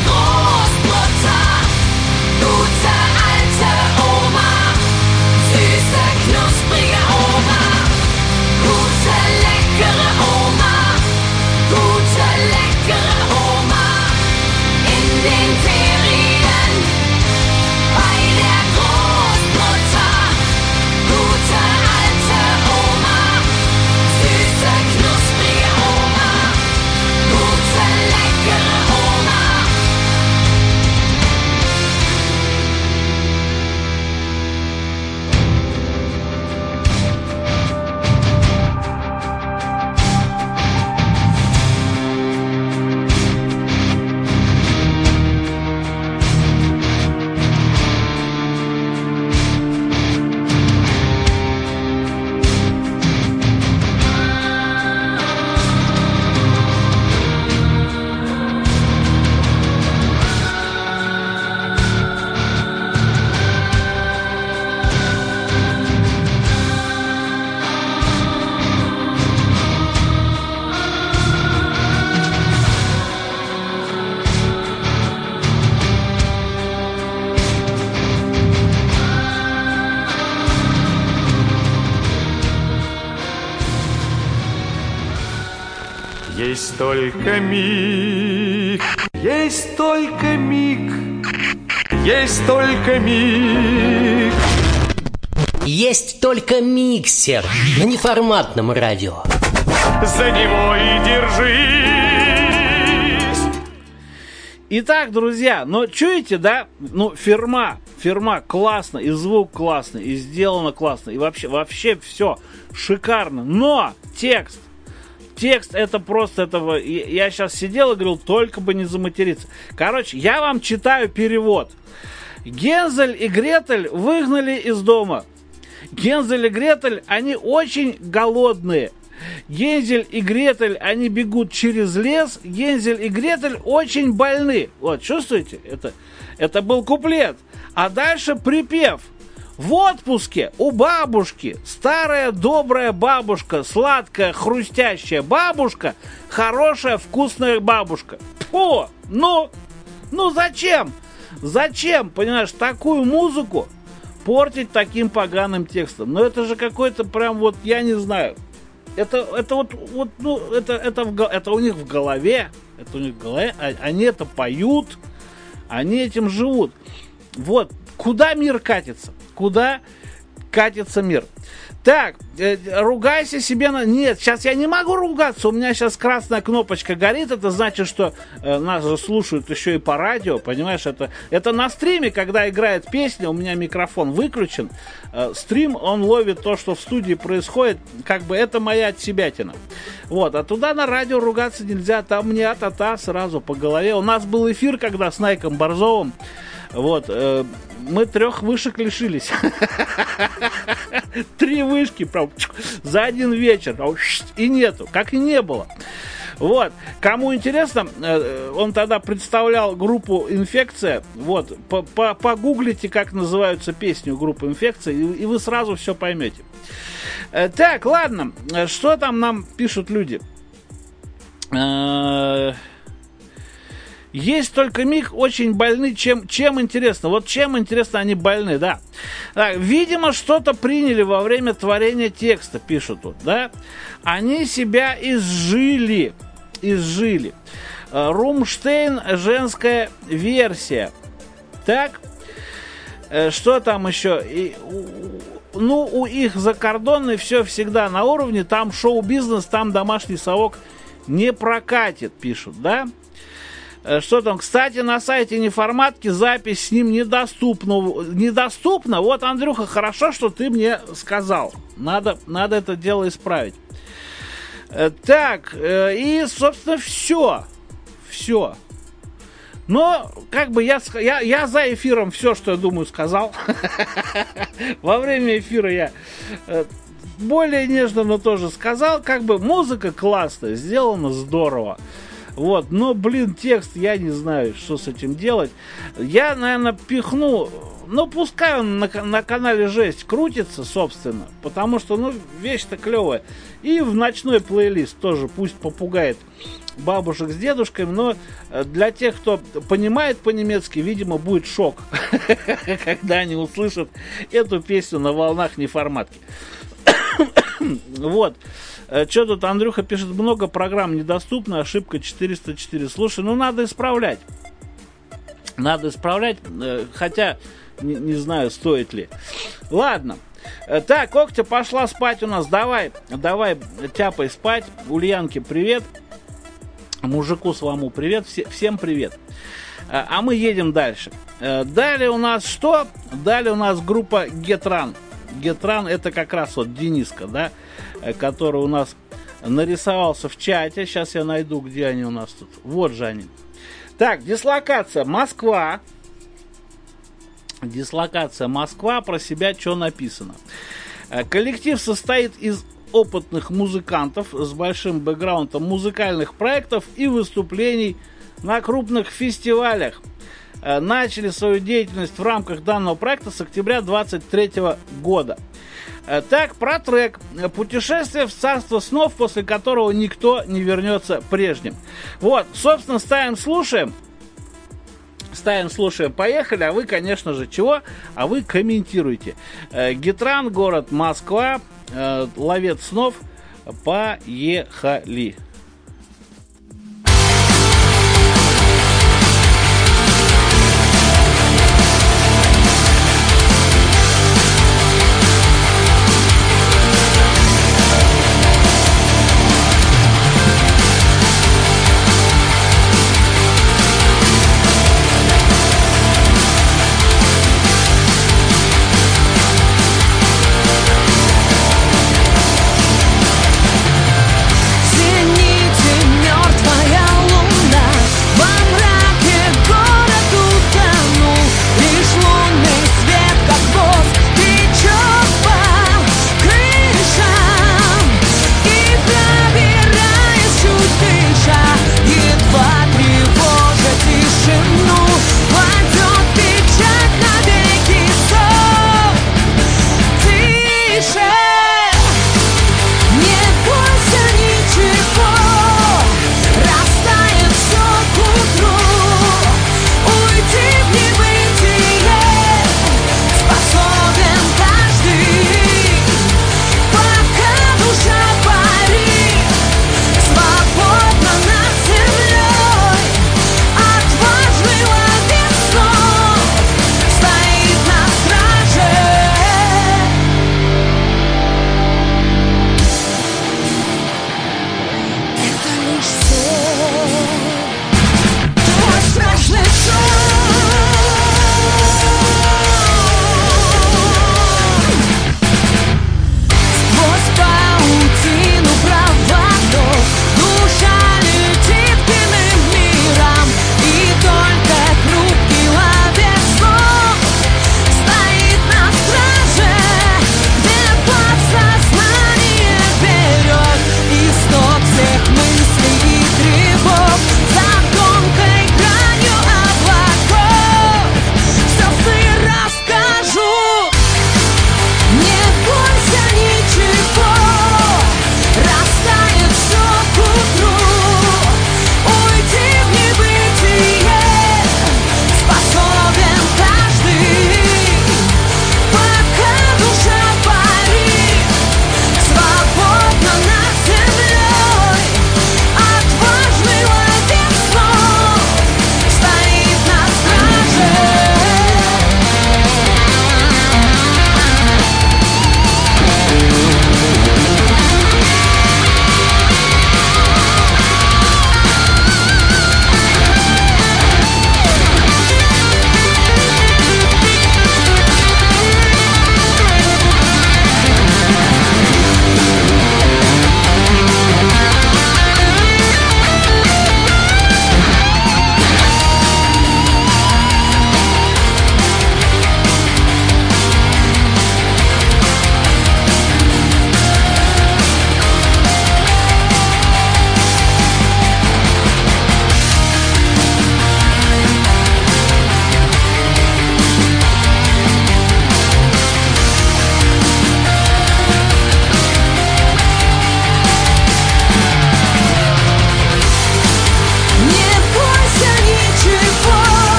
Есть только миг, есть только миг, есть только миг. Есть только миксер на неформатном радио. За него и держись. Итак, друзья, ну чуете, да? Ну, фирма классно, и звук классный, и сделано классно, и вообще все шикарно. Но текст это просто этого. Я сейчас сидел и говорил, только бы не заматериться. Короче, я вам читаю перевод. Гензель и Гретель выгнали из дома. Гензель и Гретель, они очень голодные. Гензель и Гретель, они бегут через лес. Гензель и Гретель очень больны. Вот, чувствуете? Это был куплет. А дальше припев. В отпуске у бабушки старая добрая бабушка, сладкая хрустящая бабушка, хорошая вкусная бабушка. Фу, ну зачем? Зачем, понимаешь, такую музыку портить таким поганым текстом? Ну это же какой-то прям вот, я не знаю. Это у них в голове. Они это поют, они этим живут. Вот, куда мир катится? Куда катится мир? Так, ругайся себе на... Нет, сейчас я не могу ругаться, у меня сейчас красная кнопочка горит, это значит, что нас же слушают еще и по радио, понимаешь, это на стриме, когда играет песня, у меня микрофон выключен, стрим, он ловит то, что в студии происходит, как бы это моя отсебятина. Вот, а туда на радио ругаться нельзя, там мне а-та-та сразу по голове. У нас был эфир, когда с Найком Борзовым, вот, мы 3 вышек лишились. 3 вышки, правда, за один вечер. И нету, как и не было. Вот, кому интересно, он тогда представлял группу «Инфекция». Вот, погуглите, как называются песни у группы «Инфекция», и вы сразу все поймете. Так, ладно, что там нам пишут люди? Есть только миг, очень больны. Чем интересно? Вот чем интересно они больны, да. Так, видимо, что-то приняли во время творения текста, пишут тут, да. Они себя изжили. Румштейн, женская версия. Так, что там еще? У их закордонный все всегда на уровне. Там шоу-бизнес, там домашний совок не прокатит, пишут, да. Что там? Кстати, на сайте Неформатки запись с ним недоступна. Вот, Андрюха, хорошо, что ты мне сказал. Надо это дело исправить. Так, и, собственно, все. Но, как бы, я за эфиром все, что я думаю, сказал. Во время эфира я более нежно, но тоже сказал. Как бы, музыка классная, сделана здорово. Вот, но, блин, текст, я не знаю, что с этим делать. Я, наверное, пихну, пускай он на канале Жесть крутится, собственно, потому что, вещь-то клевая. И в ночной плейлист тоже пусть попугает бабушек с дедушками, но для тех, кто понимает по-немецки, видимо, будет шок, когда они услышат эту песню на волнах Неформатки. Вот. Что тут Андрюха пишет, много программ недоступно, ошибка 404. Слушай, надо исправлять. Хотя не знаю, стоит ли. Ладно. Так, Коктя пошла спать у нас. Давай, тяпай спать. Ульянке привет. Мужику своему привет. Всем привет. А мы едем дальше. Далее у нас что? Далее у нас группа Гетран. Гетран это как раз вот Дениска, да, который у нас нарисовался в чате. Сейчас я найду, где они у нас тут. Вот же они. Так, дислокация Москва. Дислокация Москва. Про себя что написано? Коллектив состоит из опытных музыкантов с большим бэкграундом музыкальных проектов и выступлений на крупных фестивалях. Начали свою деятельность в рамках данного проекта с октября 2023 года. Так, про трек «Путешествие в царство снов», после которого никто не вернется прежним. Вот, собственно, ставим, слушаем, поехали, а вы, конечно же, чего? А вы комментируйте. Гетран, город Москва, ловец снов, поехали.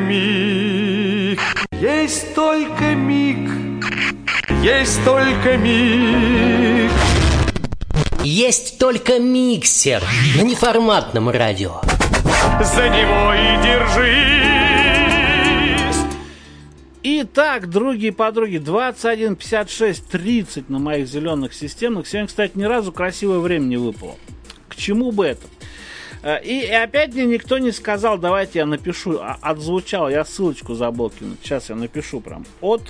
миг, есть только миг, есть только миг. Есть только миксер на неформатном радио. За него и держись. Итак, другие подруги, 21, 56, 30 на моих зеленых системных. Сегодня, кстати, ни разу красивое время не выпало. К чему бы это? И опять мне никто не сказал, давайте я напишу, отзвучал, я ссылочку забыл кинуть. Сейчас я напишу прям.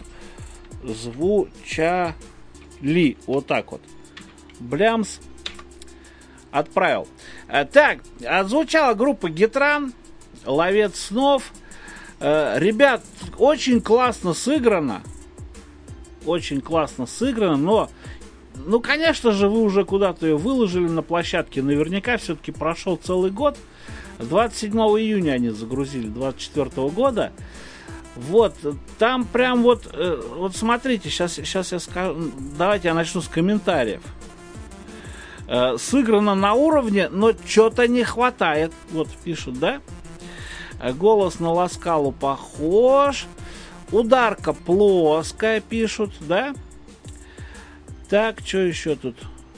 Отзвучали. Вот так вот. Блямс. Отправил. Так, отзвучала группа Гитран, Ловец снов. Ребят, очень классно сыграно. Очень классно сыграно, но, ну, конечно же, вы уже куда-то ее выложили на площадке. Наверняка все-таки прошел целый год. 27 июня они загрузили 24 года. Вот, там прям вот смотрите, сейчас я скажу, давайте я начну с комментариев. Сыграно на уровне, но что-то не хватает. Вот пишут, да? Голос на Ласкалу похож. Ударка плоская, пишут, да? Так, что еще тут?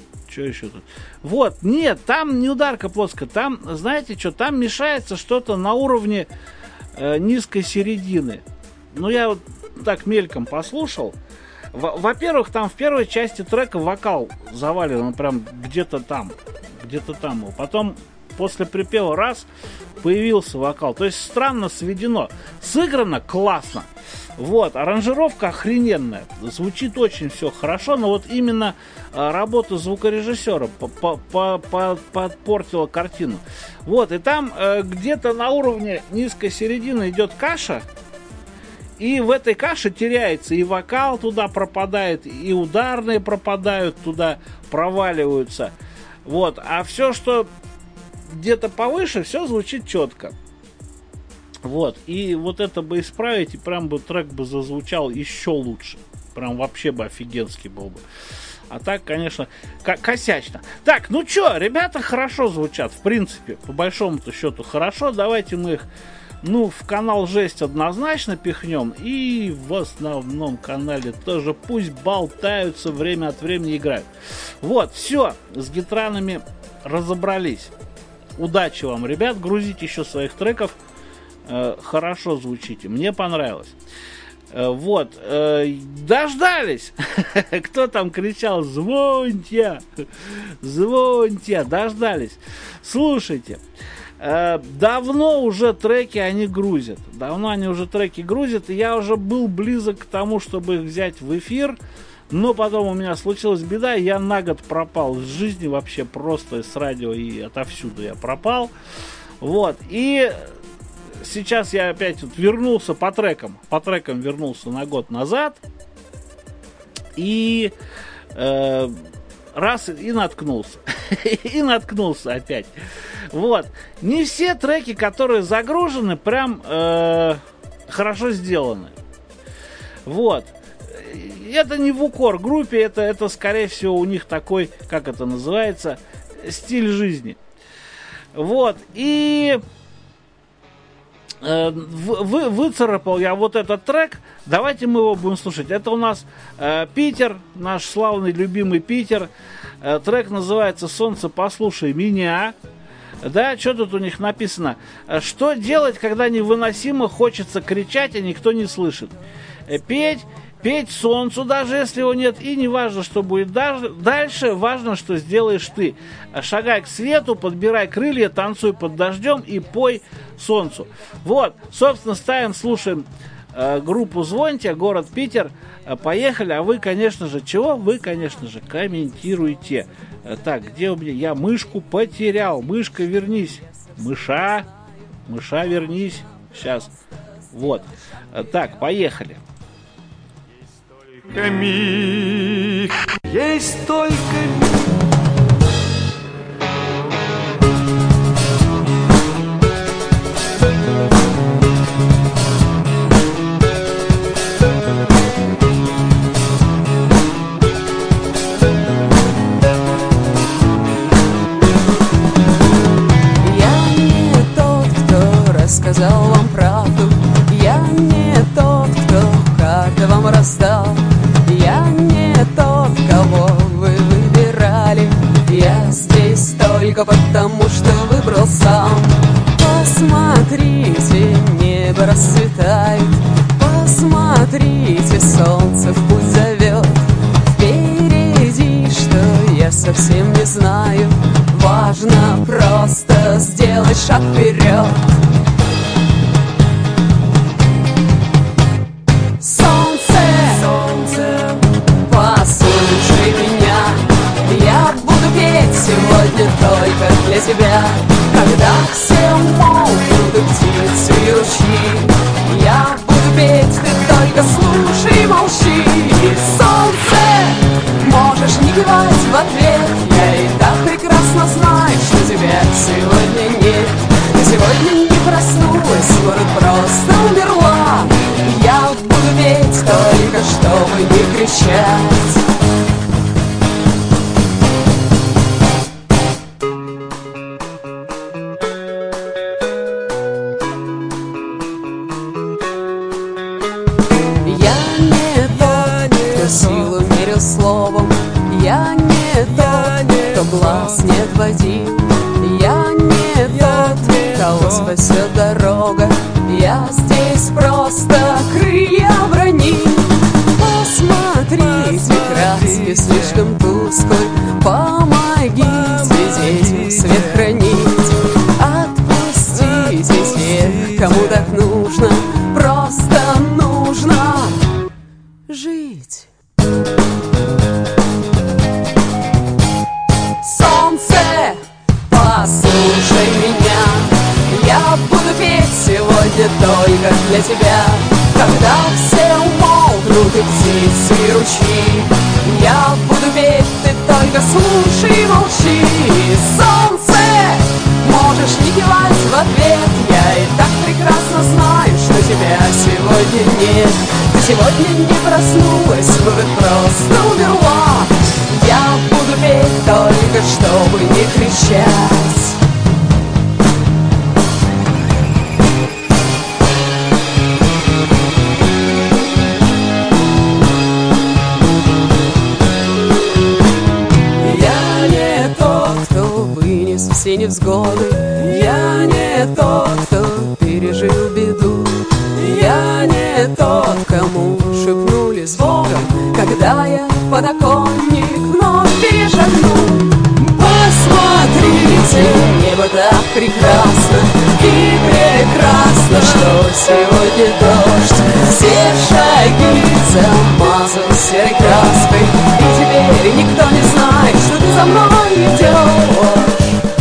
Вот, нет, там не ударка плоская. Там, знаете что, там мешается что-то на уровне низкой середины. Ну, я вот так мельком послушал. Во-первых, там в первой части трека вокал завален, он прям где-то там. Потом после припева раз появился вокал. То есть странно сведено. Сыграно классно. Вот, аранжировка охрененная. Звучит очень все хорошо, но вот именно работа звукорежиссера подпортила картину. Вот, и там где-то на уровне низкой середины идет каша. И в этой каше теряется и вокал туда пропадает, и ударные пропадают, туда проваливаются. Вот. А все, что где-то повыше, все звучит четко. Вот. И вот это бы исправить, и прям бы трек бы зазвучал еще лучше. Прям вообще бы офигенский был бы. А так, конечно, косячно. Так, ну что, ребята хорошо звучат, в принципе. По большому-то счету хорошо. Давайте мы их... Ну, в канал Жесть однозначно пихнем. И в основном канале тоже пусть болтаются, время от времени играют. Вот, все, с гитранами разобрались. Удачи вам, ребят, грузите еще своих треков. Хорошо звучите, мне понравилось. Вот, дождались. Кто там кричал: звоньте, звоньте, дождались. Слушайте. Давно уже треки они грузят. И я уже был близок к тому, чтобы их взять в эфир. Но потом у меня случилась беда, и я на год пропал из жизни вообще просто с радио и отовсюду я пропал. Вот. И сейчас я опять вот вернулся по трекам. По трекам вернулся на год назад. И раз и наткнулся. И наткнулся опять. Вот. Не все треки, которые загружены, прям хорошо сделаны. Вот. Это не в укор группе, это скорее всего у них такой, как это называется, стиль жизни. Вот. И выцарапал я вот этот трек. Давайте мы его будем слушать. Это у нас Питер, наш славный любимый Питер. Трек называется «Солнце, послушай меня». Да, что тут у них написано? Что делать, когда невыносимо хочется кричать, а никто не слышит? Петь солнцу, даже если его нет, и не важно, что будет дальше, важно, что сделаешь ты. Шагай к свету, подбирай крылья, танцуй под дождем и пой солнцу. Вот, собственно, слушаем группу «Звоньте», город Питер. Поехали, а вы, конечно же, чего? Вы, конечно же, комментируйте. Так, где у меня? Я мышку потерял. Мышка, вернись. Мыша, вернись. Сейчас. Вот. Так, поехали. Миг, есть только миг. Я не тот, кто рассказал вам правду. только потому, что выбрал сам. Посмотрите, небо расцветает, посмотрите, солнце в путь зовет. Впереди, что я совсем не знаю, важно просто сделать шаг вперед. Солнце, послушай меня, я буду петь сегодня только для тебя. Когда все умолкнут и птицы и ручьи, я буду петь, ты только слушай, молчи. Солнце, можешь не кивать в ответ, я и так прекрасно знаю, что тебя сегодня нет. Ты сегодня не проснулась, может, просто умерла. Я буду петь только, чтобы не кричать. Силу мерил словом, я не тот, кто глаз не отводил. Я не тот, кого спасет дорога, я здесь просто крылья брони. Посмотрите, краски слишком тусклы, помогите детям свет хранить. Отпустите тех, кому так нужно, просто нужно жить. Солнце, послушай меня, я буду петь сегодня только для тебя. Когда все умолкнут и птицы и ручьи, я буду петь, ты только слушай, молчи. Солнце, можешь не кивать в ответ, я и так прекрасно знаю, что тебя сегодня нет. Ты сегодня не проснулась, может, просто умерла. Я буду петь только, чтобы не кричать. Я не тот, кто вынес все невзгоды, я не тот, кто пережил беду. Я не тот, кому шепнули с Богом, когда я в подоконник вновь перешагну. Посмотрите, небо так прекрасно и прекрасно, что сегодня дождь все шаги замазал серой краской, и теперь никто не знает, что ты за мной идешь.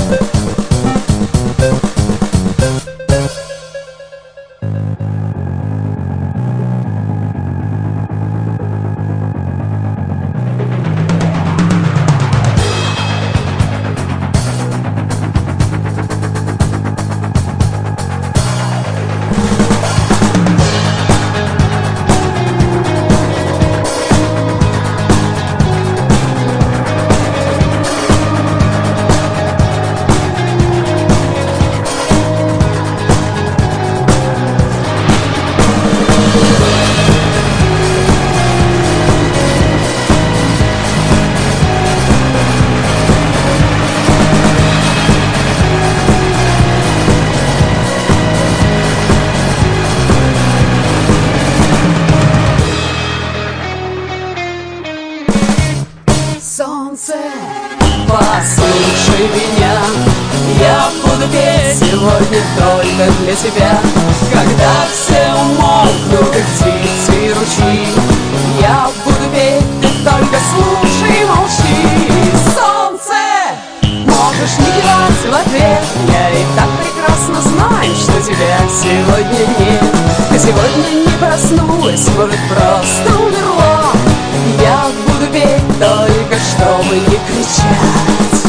Солнце, послушай меня, я буду петь сегодня только для тебя. Когда все умолкнут и птицы и ручьи, я буду петь, ты только слушай, молчи. Солнце, можешь не кивать в ответ, я и так прекрасно знаю, что тебя сегодня нет. Ты сегодня не проснулась, может, просто умерла. Я буду петь только, чтобы не кричать.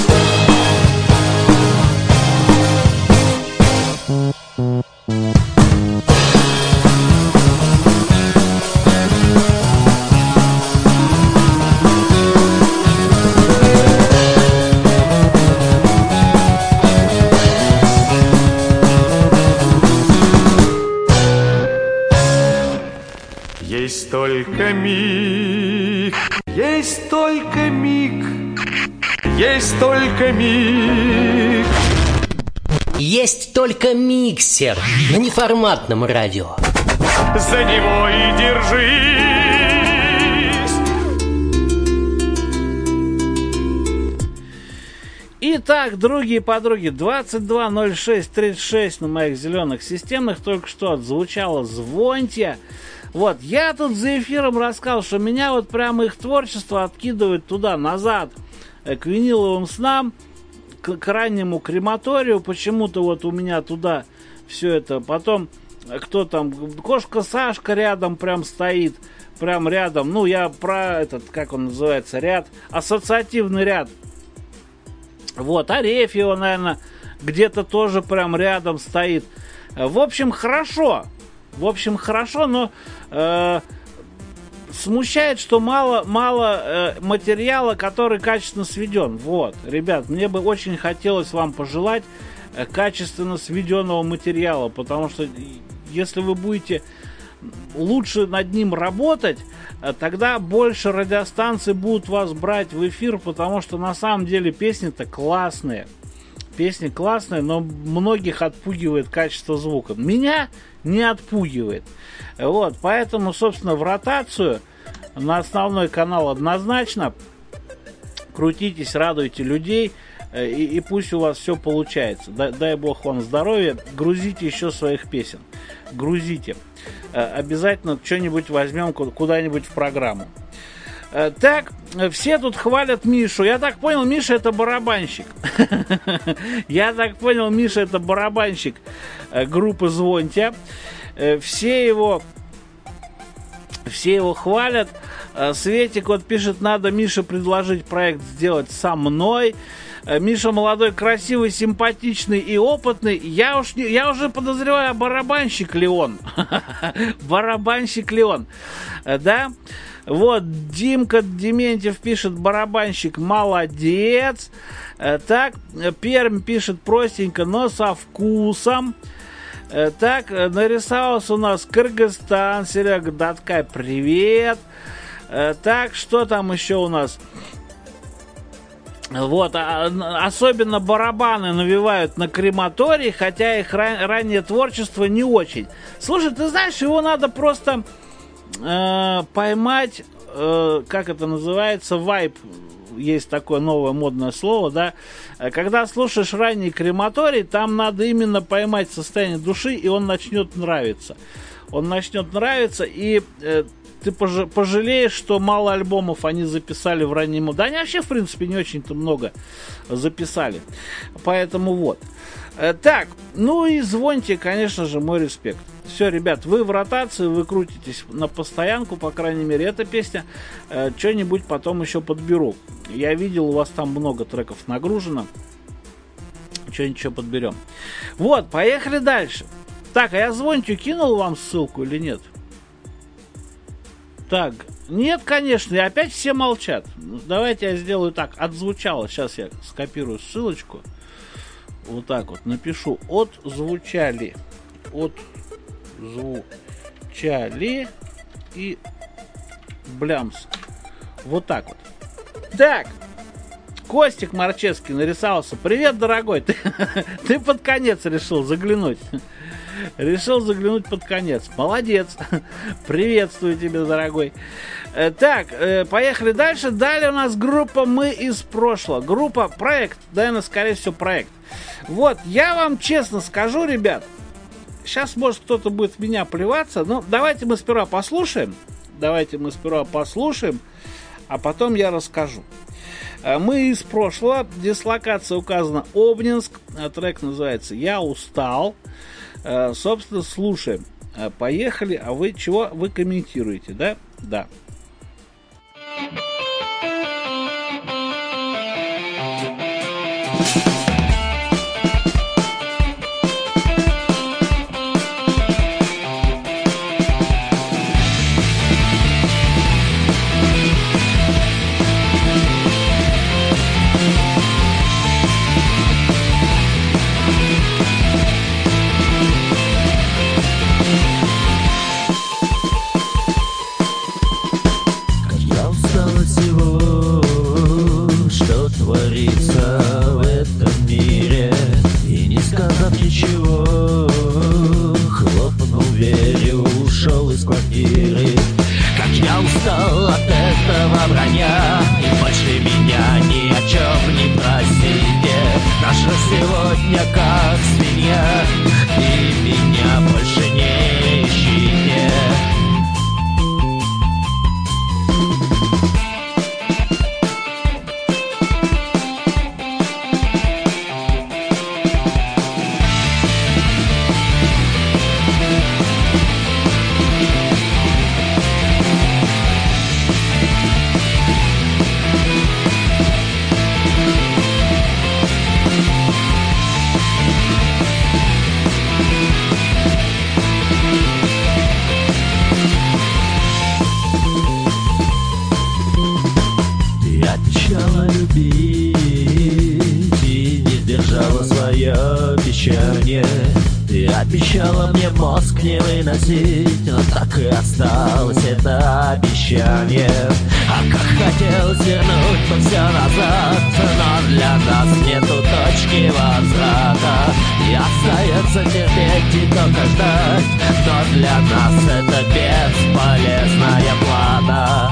Есть только миг, есть только миг, есть есть только миг. Есть только миксер на неформатном радио. За него и держись. Итак, другие и подруги, 22.06.36 на моих зеленых системных только что отзвучало «Звоньте». Вот, я тут за эфиром рассказал, что меня вот прямо их творчество откидывает туда-назад, к виниловым снам, к раннему крематорию. Почему-то вот у меня туда все это. Потом, кто там, кошка Сашка рядом прям стоит, прям рядом. Ну, я про этот, как он называется, ряд, ассоциативный ряд. Вот, Арефьева, наверное, где-то тоже прям рядом стоит. В общем, хорошо. Но смущает, что мало материала, который качественно сведен. Вот, ребят, мне бы очень хотелось вам пожелать качественно сведенного материала, потому что если вы будете лучше над ним работать, тогда больше радиостанций будут вас брать в эфир, потому что на самом деле песни-то классные. Песни классные, но многих отпугивает качество звука. Меня не отпугивает. Вот, поэтому, собственно, в ротацию на основной канал однозначно. Крутитесь, радуйте людей, и пусть у вас все получается. Дай бог вам здоровья. Грузите еще своих песен. Грузите. Обязательно что-нибудь возьмем куда-нибудь в программу. Так, все тут хвалят Мишу. Я так понял, Миша это барабанщик. Я так понял, Миша это барабанщик группы «Звоньте». Все его хвалят. Светик вот пишет, надо Мише предложить проект сделать со мной. Миша молодой, красивый, симпатичный и опытный. Я уже подозреваю, барабанщик ли он. Барабанщик ли он. Да? Вот, Димка Дементьев пишет, барабанщик молодец. Так, Пермь пишет простенько, но со вкусом. Так, нарисовался у нас Кыргызстан. Серега Даткай, привет. Так, что там еще у нас? Вот, особенно барабаны навевают на крематорий, хотя их раннее творчество не очень. Слушай, ты знаешь, его надо просто поймать, как это называется, вайб. Есть такое новое модное слово, да. Когда слушаешь ранний крематорий, там надо именно поймать состояние души, и он начнет нравиться. Он начнет нравиться, и ты пожалеешь, что мало альбомов они записали в раннем... Да они вообще, в принципе, не очень-то много записали. Поэтому вот. Так, ну и «Звоньте», конечно же, мой респект. Все, ребят, вы в ротации, вы крутитесь на постоянку, по крайней мере, эта песня. Что-нибудь потом еще подберу. Я видел, у вас там много треков нагружено. Что-нибудь еще подберем. Вот, поехали дальше. Так, а я «Звоньте» кинул вам ссылку или нет? Так, нет, конечно, и опять все молчат. Давайте я сделаю так, отзвучало. Сейчас я скопирую ссылочку. Вот так вот напишу. Отзвучали. Отзвучали. И блямс. Вот так вот. Так. Костик Марчевский нарисовался. Привет, дорогой. Ты под конец решил заглянуть. Решил заглянуть под конец. Молодец. Приветствую тебя, дорогой. Так, поехали дальше. Далее у нас группа «Мы из прошлого». Группа «Проект». Наверное, скорее всего, «Проект». Вот, я вам честно скажу, ребят. Сейчас, может, кто-то будет в меня плеваться. Но давайте мы сперва послушаем. А потом я расскажу. «Мы из прошлого». Дислокация указана Обнинск. Трек называется «Я устал». Собственно, слушаем. Поехали. А вы чего? Вы комментируете, да? Да. Что творится меня как свинья, и меня больше не ищите. Ты обещала мне мозг не выносить, но так и осталось это обещание. А как хотелось вернуть бы все назад, но для нас нету точки возврата. И остается терпеть и только ждать, но для нас это бесполезная плата.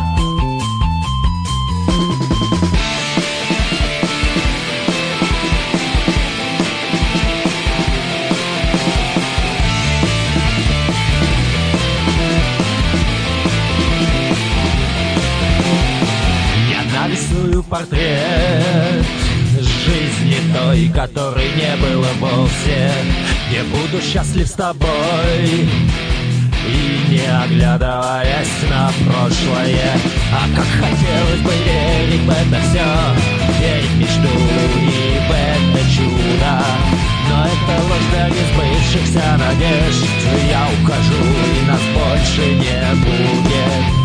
Нарисую портрет жизни той, которой не было вовсе. Не буду счастлив с тобой и не оглядываясь на прошлое. А как хотелось бы верить в это все, верить в мечту и в это чудо. Но это ложь для несбывшихся надежд. Я ухожу, и нас больше не будет.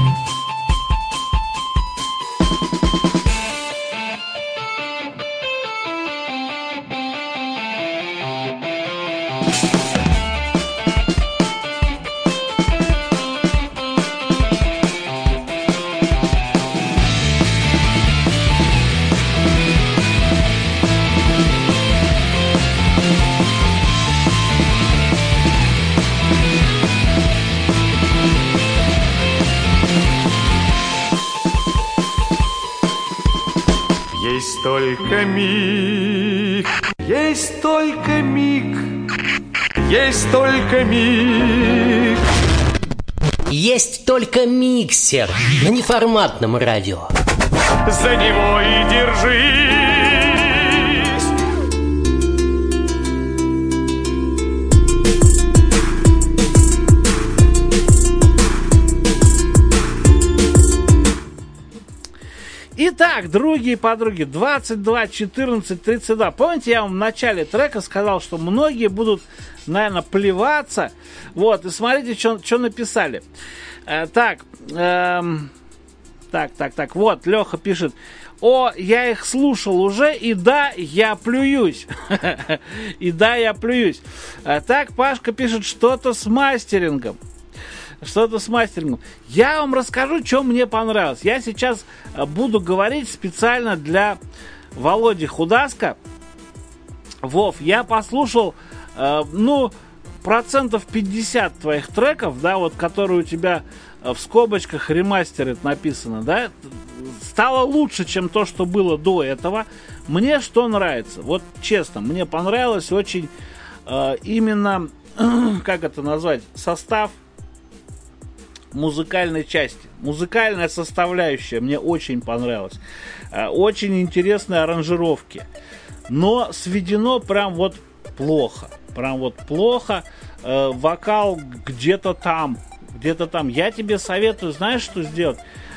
Есть только миг, есть только миг, есть только миг. Есть только миксер на неформатном радио. За него и держись. Итак, другие подруги, 22, 14, 32. Помните, я вам в начале трека сказал, что многие будут, наверное, плеваться. Вот, и смотрите, что написали. Так, вот, Леха пишет. О, я их слушал уже, и да, я плююсь. И да, я плююсь. Так, Пашка пишет, что-то с мастерингом. Что-то с мастерингом. Я вам расскажу, что мне понравилось. Я сейчас буду говорить специально для Володи Худаска. Вов, я послушал, процентов 50 твоих треков, да, вот, которые у тебя в скобочках ремастерит написано, да, стало лучше, чем то, что было до этого. Мне что нравится? Вот честно, мне понравилось очень именно, как это назвать, состав музыкальной части. Музыкальная составляющая мне очень понравилась. Очень интересные аранжировки. Но сведено прям вот плохо. Прям вот плохо. Вокал где-то там. Где-то там. Я тебе советую, знаешь, что сделать?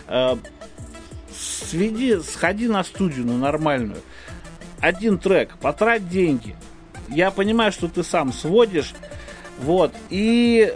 Сходи на студию, на нормальную. Один трек, потрать деньги. Я понимаю, что ты сам сводишь. Вот. И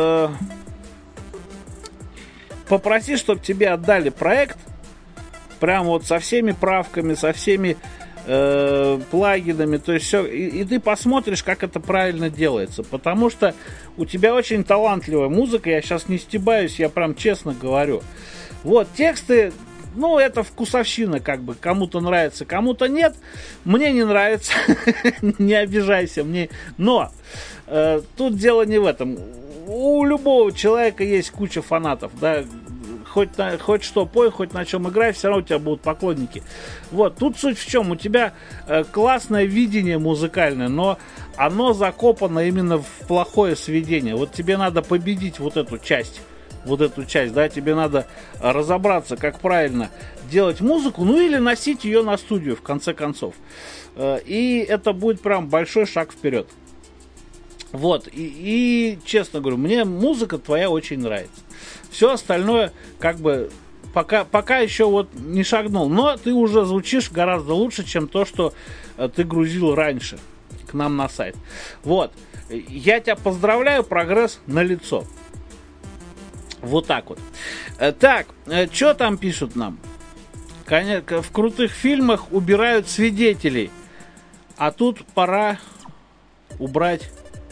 попроси, чтобы тебе отдали проект. Прям вот со всеми правками, со всеми плагинами. То есть все. И ты посмотришь, как это правильно делается. Потому что у тебя очень талантливая музыка. Я сейчас не стебаюсь, я прям честно говорю. Вот, тексты. Ну, это вкусовщина, как бы. Кому-то нравится, кому-то нет. Мне не нравится. Не обижайся. Но тут дело не в этом. У любого человека есть куча фанатов, да. хоть что пой, хоть на чем играй, все равно у тебя будут поклонники. Вот, тут суть в чем, у тебя классное видение музыкальное, но оно закопано именно в плохое сведение. Вот тебе надо победить вот эту часть, да, тебе надо разобраться, как правильно делать музыку, ну или носить ее на студию, в конце концов. И это будет прям большой шаг вперед. Вот, и честно говорю, мне музыка твоя очень нравится. Все остальное, как бы, пока еще вот не шагнул. Но ты уже звучишь гораздо лучше, чем то, что ты грузил раньше к нам на сайт. Вот, я тебя поздравляю, прогресс налицо. Вот так вот. Так, что там пишут нам? Конечно, в крутых фильмах убирают свидетелей. А тут пора убрать...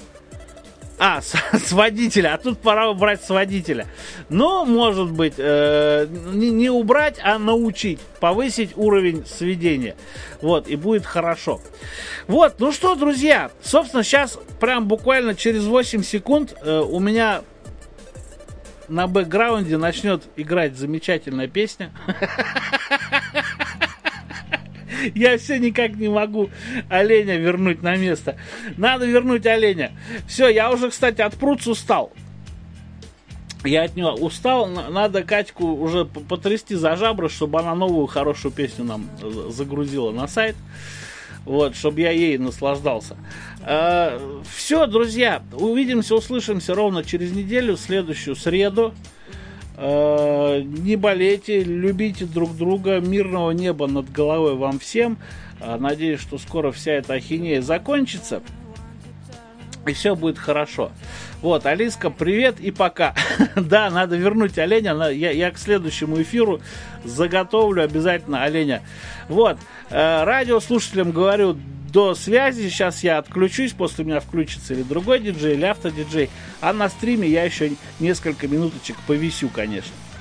с водителя. А тут пора убрать с водителя. Ну, может быть, не убрать, а научить. Повысить уровень сведения. Вот, и будет хорошо. Вот, ну что, друзья. Собственно, сейчас прям буквально через 8 секунд у меня на бэкграунде начнет играть замечательная песня. Я все никак не могу оленя вернуть на место. Надо вернуть оленя. Все, я уже, кстати, от Пруц устал. Я от него устал. Надо Катьку уже потрясти за жабры, чтобы она новую хорошую песню нам загрузила на сайт. Вот, чтобы я ей наслаждался. Все, друзья, увидимся, услышимся ровно через неделю, в следующую среду. Не болейте, любите друг друга, мирного неба над головой вам всем. Надеюсь, что скоро вся эта ахинея закончится, и все будет хорошо. Вот, Алиска, привет и пока. Да, надо вернуть оленя. Я к следующему эфиру заготовлю обязательно оленя. Вот, радиослушателям говорю, до связи. Сейчас я отключусь, после меня включится или другой диджей, или автодиджей. А на стриме я еще несколько минуточек повисю, конечно.